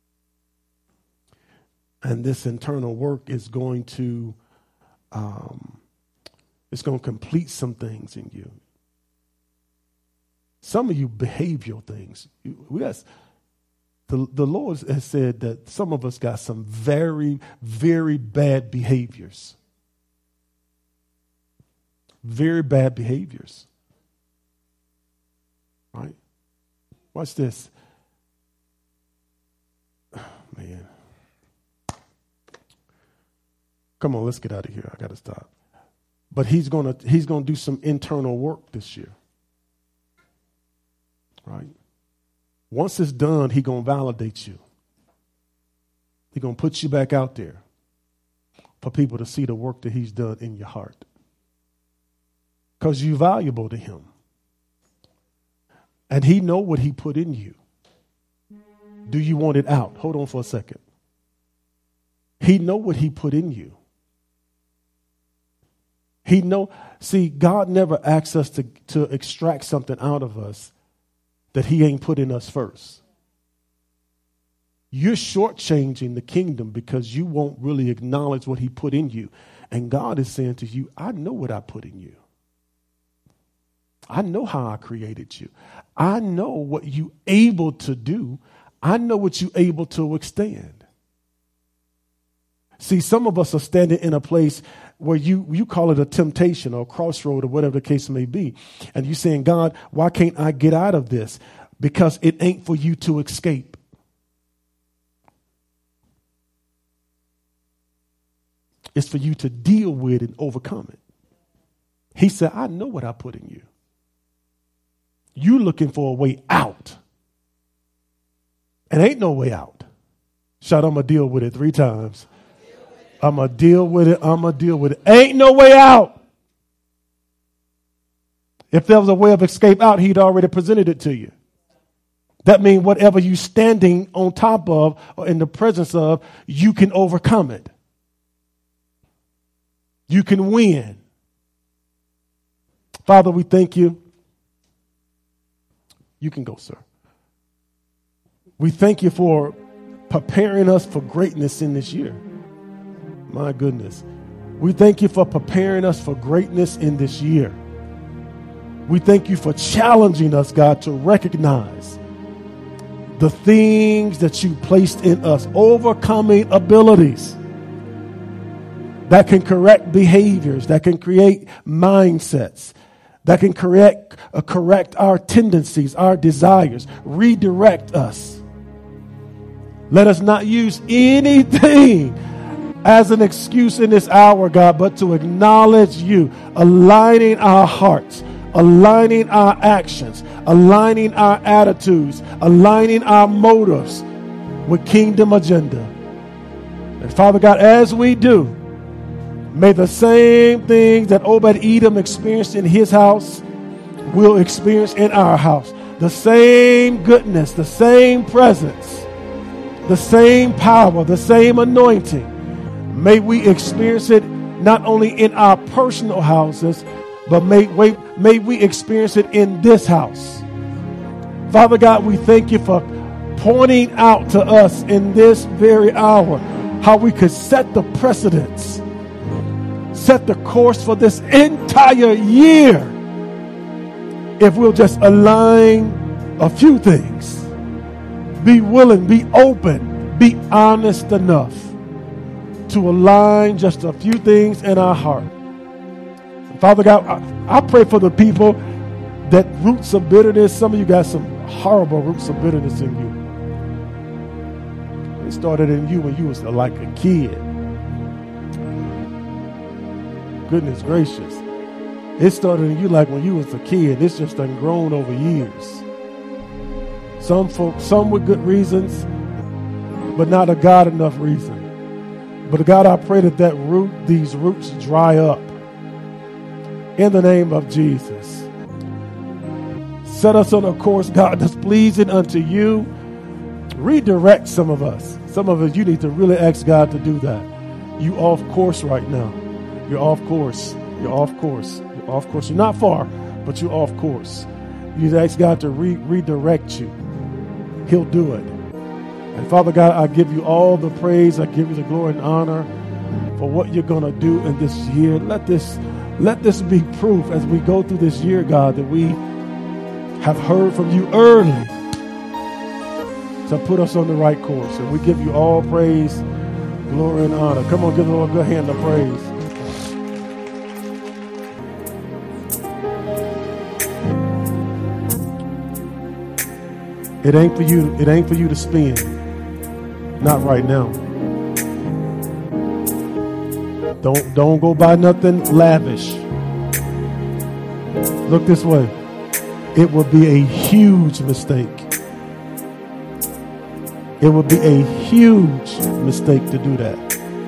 And this internal work is going to, um, it's going to complete some things in you. Some of you behavioral things. We got, the, the Lord has said that some of us got some very, very bad behaviors. Very bad behaviors. Right? Watch this. Oh, man. Come on, let's get out of here. I got to stop. But he's going to he's going to do some internal work this year. Right? Once it's done, he's going to validate you. He's going to put you back out there for people to see the work that he's done in your heart. Because you're valuable to him. And he know what he put in you. Do you want it out? Hold on for a second. He know what he put in you. He know, see, God never asks us to, to extract something out of us that he ain't put in us first. You're shortchanging the kingdom because you won't really acknowledge what he put in you. And God is saying to you, I know what I put in you. I know how I created you. I know what you able to do. I know what you able to withstand. See, some of us are standing in a place where you, you call it a temptation or a crossroad or whatever the case may be. And you're saying, God, why can't I get out of this? Because it ain't for you to escape. It's for you to deal with and overcome it. He said, I know what I put in you. You looking for a way out. And ain't no way out. Shout, I'm going to deal with it three times. I'm going to deal with it. I'm going to deal with it. Ain't no way out. If there was a way of escape out, he'd already presented it to you. That means whatever you're standing on top of or in the presence of, you can overcome it. You can win. Father, we thank you. You can go, sir. We thank you for preparing us for greatness in this year. My goodness. We thank you for preparing us for greatness in this year. We thank you for challenging us, God, to recognize the things that you placed in us, overcoming abilities that can correct behaviors, that can create mindsets, that can correct, uh, correct our tendencies, our desires, redirect us. Let us not use anything as an excuse in this hour, God, but to acknowledge you, aligning our hearts, aligning our actions, aligning our attitudes, aligning our motives with kingdom agenda. And Father God, as we do, may the same things that Obed-Edom experienced in his house, we'll experience in our house. The same goodness, the same presence, the same power, the same anointing. May we experience it not only in our personal houses, but may, may we experience it in this house. Father God, we thank you for pointing out to us in this very hour how we could set the precedence, set the course for this entire year if we'll just align a few things. Be willing, be open, be honest enough to align just a few things in our heart. Father God, I, I pray for the people that roots of bitterness, some of you got some horrible roots of bitterness in you. It started in you when you was like a kid. Goodness gracious. It started in you like when you was a kid. It's just done grown over years. Some folks, some with good reasons, but not a God enough reason. But God, I pray that that root, these roots dry up in the name of Jesus. Set us on a course, God, that's pleasing unto you. Redirect some of us. Some of us, you need to really ask God to do that. You off course right now. You're off course. You're off course. You're off course. You're not far, but you're off course. You need to ask God to re- redirect you. He'll do it. And Father God, I give you all the praise. I give you the glory and honor for what you're going to do in this year. Let this, let this be proof as we go through this year, God, that we have heard from you early to put us on the right course. And we give you all praise, glory, and honor. Come on, give the Lord a good hand of praise. It ain't for you. It ain't for you to spend. Not right now. Don't don't go buy nothing lavish. Look this way. It would be a huge mistake. It would be a huge mistake to do that.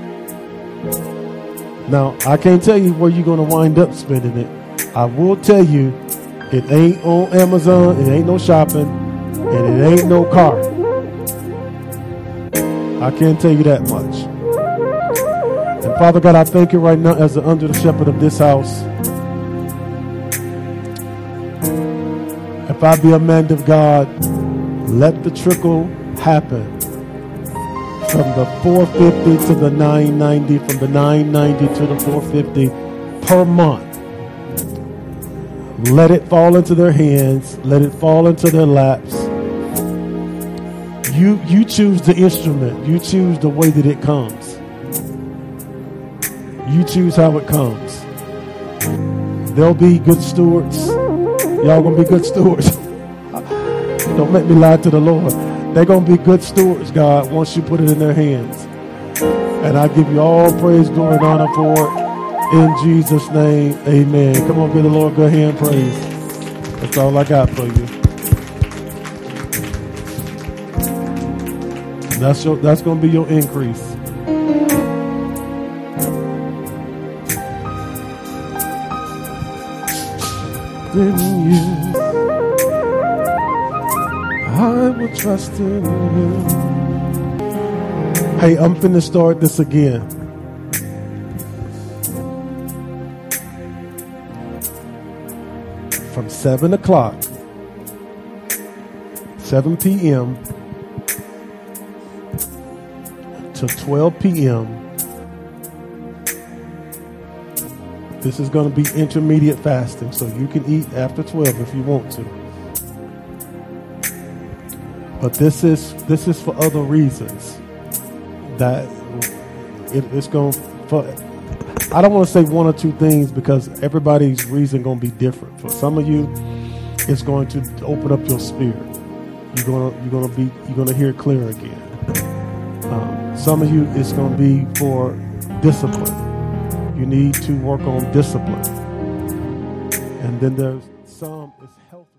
Now, I can't tell you where you're going to wind up spending it. I will tell you, it ain't on Amazon. It ain't no shopping. And it ain't no car. I can't tell you that much. And Father God, I thank you right now as the under the shepherd of this house. If I be a man of God, let the trickle happen. From the four fifty to the nine ninety, from the nine ninety to the four fifty per month. Let it fall into their hands. Let it fall into their laps. You you choose the instrument. You choose the way that it comes. You choose how it comes. They'll be good stewards. Y'all gonna be good stewards. Don't make me lie to the Lord. They're gonna be good stewards, God, once you put it in their hands. And I give you all praise, glory, and honor for it. In Jesus' name, amen. Come on, give the Lord a good hand praise. That's all I got for you. That's your, that's going to be your increase. In you, I will trust in you. Hey, I'm finna start this again. From seven o'clock, seven p.m. to twelve p.m. This is going to be intermediate fasting, so you can eat after twelve if you want to. But this is this is for other reasons. That it, it's going for. I don't want to say one or two things because everybody's reason going to be different. For some of you, it's going to open up your spirit. You're gonna you're gonna be you're gonna hear clear again. Um, some of you, it's going to be for discipline. You need to work on discipline. And then there's some, it's health.